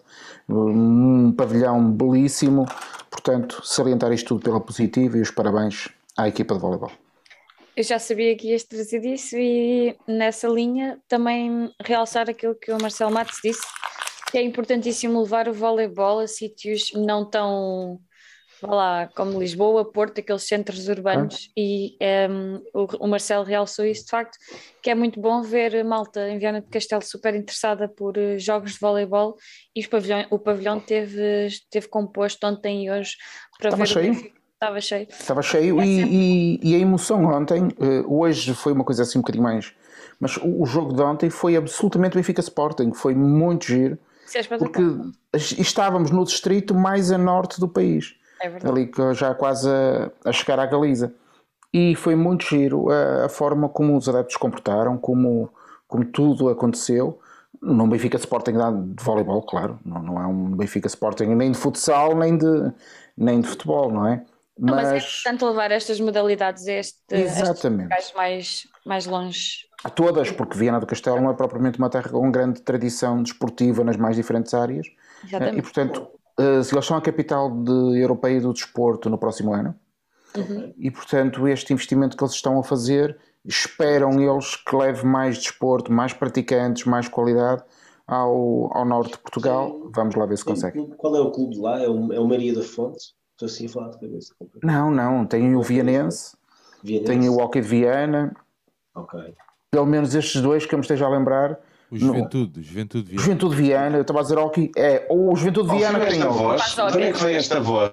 um pavilhão belíssimo. Portanto, salientar isto tudo pela positiva e os parabéns à equipa de voleibol. Eu já sabia que ias trazer isso e nessa linha também realçar aquilo que o Marcelo Matos disse, que é importantíssimo levar o voleibol a sítios não tão, vá lá, como Lisboa, Porto, aqueles centros urbanos, ah. e um, o, o Marcelo realçou isso de facto, que é muito bom ver malta em Viana do Castelo super interessada por uh, jogos de voleibol, e os pavilhão, o pavilhão teve, teve composto ontem e hoje para Estava ver cheio. o Estava cheio. Estava cheio e, e, e a emoção ontem, hoje foi uma coisa assim um bocadinho mais, mas o, o jogo de ontem foi absolutamente Benfica Sporting, foi muito giro, é porque estávamos no distrito mais a norte do país, é ali já quase a, a chegar à Galiza, e foi muito giro a, a forma como os adeptos se comportaram, como, como tudo aconteceu. Num Benfica Sporting de voleibol, claro, não, não é um Benfica Sporting nem de futsal, nem de, nem de futebol, não é? Mas, não, mas é importante levar estas modalidades a este, exatamente. estes locais mais, mais longe. A todas, porque Viana do Castelo não é propriamente uma terra com grande tradição desportiva nas mais diferentes áreas. Exatamente. E, portanto, eles são a capital de, europeia do desporto no próximo ano. Uhum. E, portanto, este investimento que eles estão a fazer, esperam eles que leve mais desporto, mais praticantes, mais qualidade ao, ao norte de Portugal. Sim. Vamos lá ver se consegue. Qual é o clube lá? É o, é o Maria da Fonte? Estou assim a falar de cabeça. Não, não. Tem o Vianense, Vianense. Tem o Hockey de Viana. Ok. Pelo menos estes dois que eu me esteja a lembrar. O Juventude, no... Juventude Viana. Juventude Viana, eu estava a dizer Hockey. É, ou o Juventude oh, Viana tem esta voz. De onde é que vem esta voz?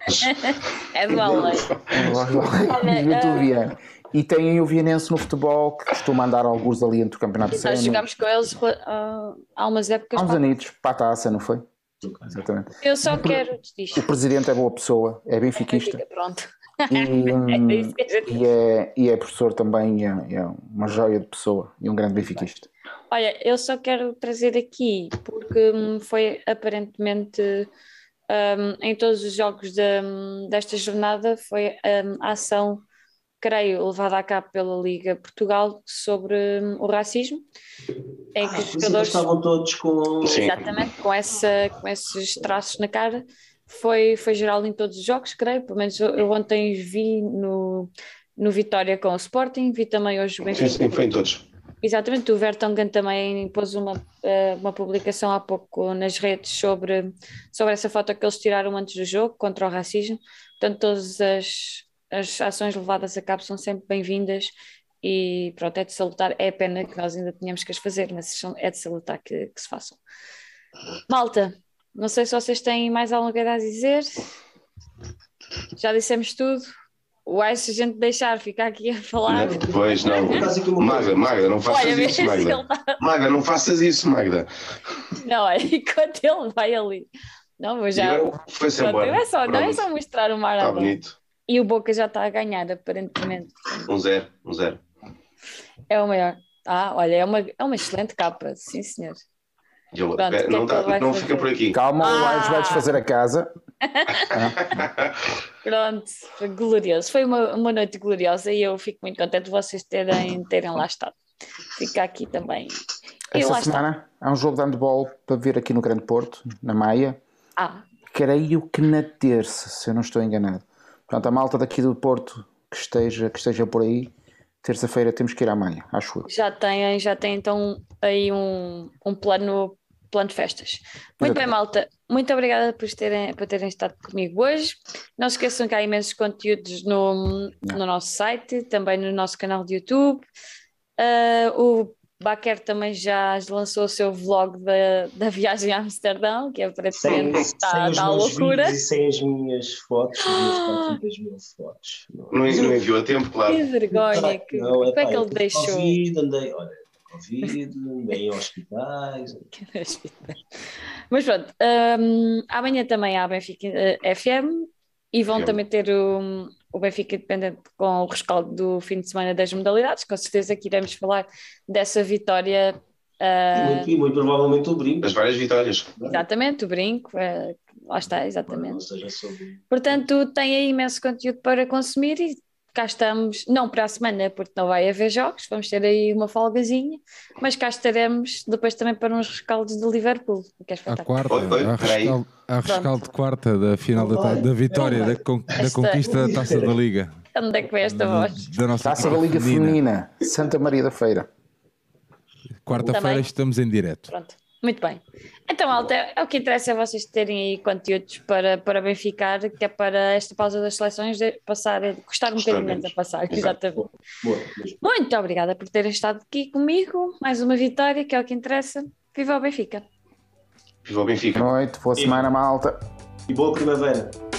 É do Além. Juventude Viana. E tem o Vianense no futebol, que costuma andar alguns ali entre o campeonato de Nós jogámos com eles uh, há umas épocas. Há uns anitos, para a taça, não foi? Exatamente. Eu só quero disto. O presidente é boa pessoa, é benfiquista. É pronto. E, um, e, é, e é professor também, é, é uma joia de pessoa e um grande benfiquista. Olha, eu só quero trazer aqui, porque foi aparentemente um, em todos os jogos de, desta jornada, foi um, a ação, creio, levada a cabo pela Liga Portugal sobre um, o racismo. Em que ah, os jogadores estavam todos com... Exatamente, com, essa, com esses traços na cara. Foi, foi geral em todos os jogos, creio. Pelo menos eu, eu ontem vi no, no Vitória com o Sporting, vi também hoje o Benfica. Sim, sim, foi em todos. Exatamente, o Vertonghen também pôs uma, uma publicação há pouco nas redes sobre, sobre essa foto que eles tiraram antes do jogo, contra o racismo. Portanto, todas as, as ações levadas a cabo são sempre bem-vindas e pronto, é de salutar. É pena que nós ainda tenhamos que as fazer, mas é de salutar que, que se façam. Malta, não sei se vocês têm mais alguma coisa a dizer. Já dissemos tudo. O Ais, se a gente deixar ficar aqui a falar. Não, pois não. Magda, Magda, não faças olha, isso, Magda. Tá... Magda, não faças isso, Magda. Não, olha, enquanto ele vai ali. Não, vou já. Foi-se embora. Não é, só, não é só mostrar o mar. Está bonito. E o Boca já está a ganhar, aparentemente. Um zero, um zero. É o maior. Ah, olha, é uma, é uma excelente capa, sim senhor. Eu, Pronto, pera, o que é não que tá- ele vai não fazer? fica por aqui. Calma, o Ah! Aires vai desfazer a casa. Pronto, foi glorioso. Foi uma, uma noite gloriosa e eu fico muito contente de vocês terem, terem lá estado. Fica aqui também. E Esta lá está. semana há um jogo de handball para ver aqui no Grande Porto, na Maia. Ah, Creio que na terça, se eu não estou enganado. Portanto, a malta daqui do Porto que esteja, que esteja por aí, terça-feira temos que ir à Maia, acho eu. já têm, já têm então aí um, um plano, plano de festas. Muito bem, Exatamente. malta. Muito obrigada por terem, por terem estado comigo hoje. Não se esqueçam que há imensos conteúdos no, no nosso site, também no nosso canal de YouTube. Uh, o Baquer também já lançou o seu vlog da, da viagem a Amsterdão, que Sem, aparentemente está sem a os dar meus loucura. vídeos e sem as minhas fotos, as minhas quatrocentas mil fotos. Não, Não, não enviou a tempo, claro. Que vergonha, que, não, como é epá, que eu ele tive deixou? Covid, andei, olha, Covid, andei em hospitais. Mas pronto, hum, amanhã também há Benfica eh, F M e vão Sim. também ter o, o Benfica Independente com o rescaldo do fim de semana das modalidades. Com certeza que iremos falar dessa vitória. E ah, muito, e muito provavelmente o brinco. As várias vitórias. Exatamente, o brinco, eh, lá está, Ou exatamente. seja, sobre... Portanto, tem aí imenso conteúdo para consumir e cá estamos, não para a semana, porque não vai haver jogos, vamos ter aí uma folgazinha, mas cá estaremos depois também para uns rescaldos de Liverpool, o que é À espetáculo. quarta, Oi, oi, há peraí. rescaldo, há rescaldo de quarta da final da, ta- da vitória, da, con- da Esta- conquista da Taça da Liga. Onde é que vem esta voz? Da nossa Taça da equipa Liga Feminina, Santa Maria da Feira. Quarta-feira Também. estamos em direto. Pronto, muito bem. Então, Alta, é o que interessa é vocês terem aí conteúdos para, para Benficar, que é para esta pausa das seleções de passar, custar um bocadinho menos a passar. Exato. Exatamente. Boa, boa, mesmo. Muito obrigada por terem estado aqui comigo. Mais uma vitória, que é o que interessa. Viva o Benfica! Viva o Benfica. Boa noite, boa semana, malta. E boa primavera.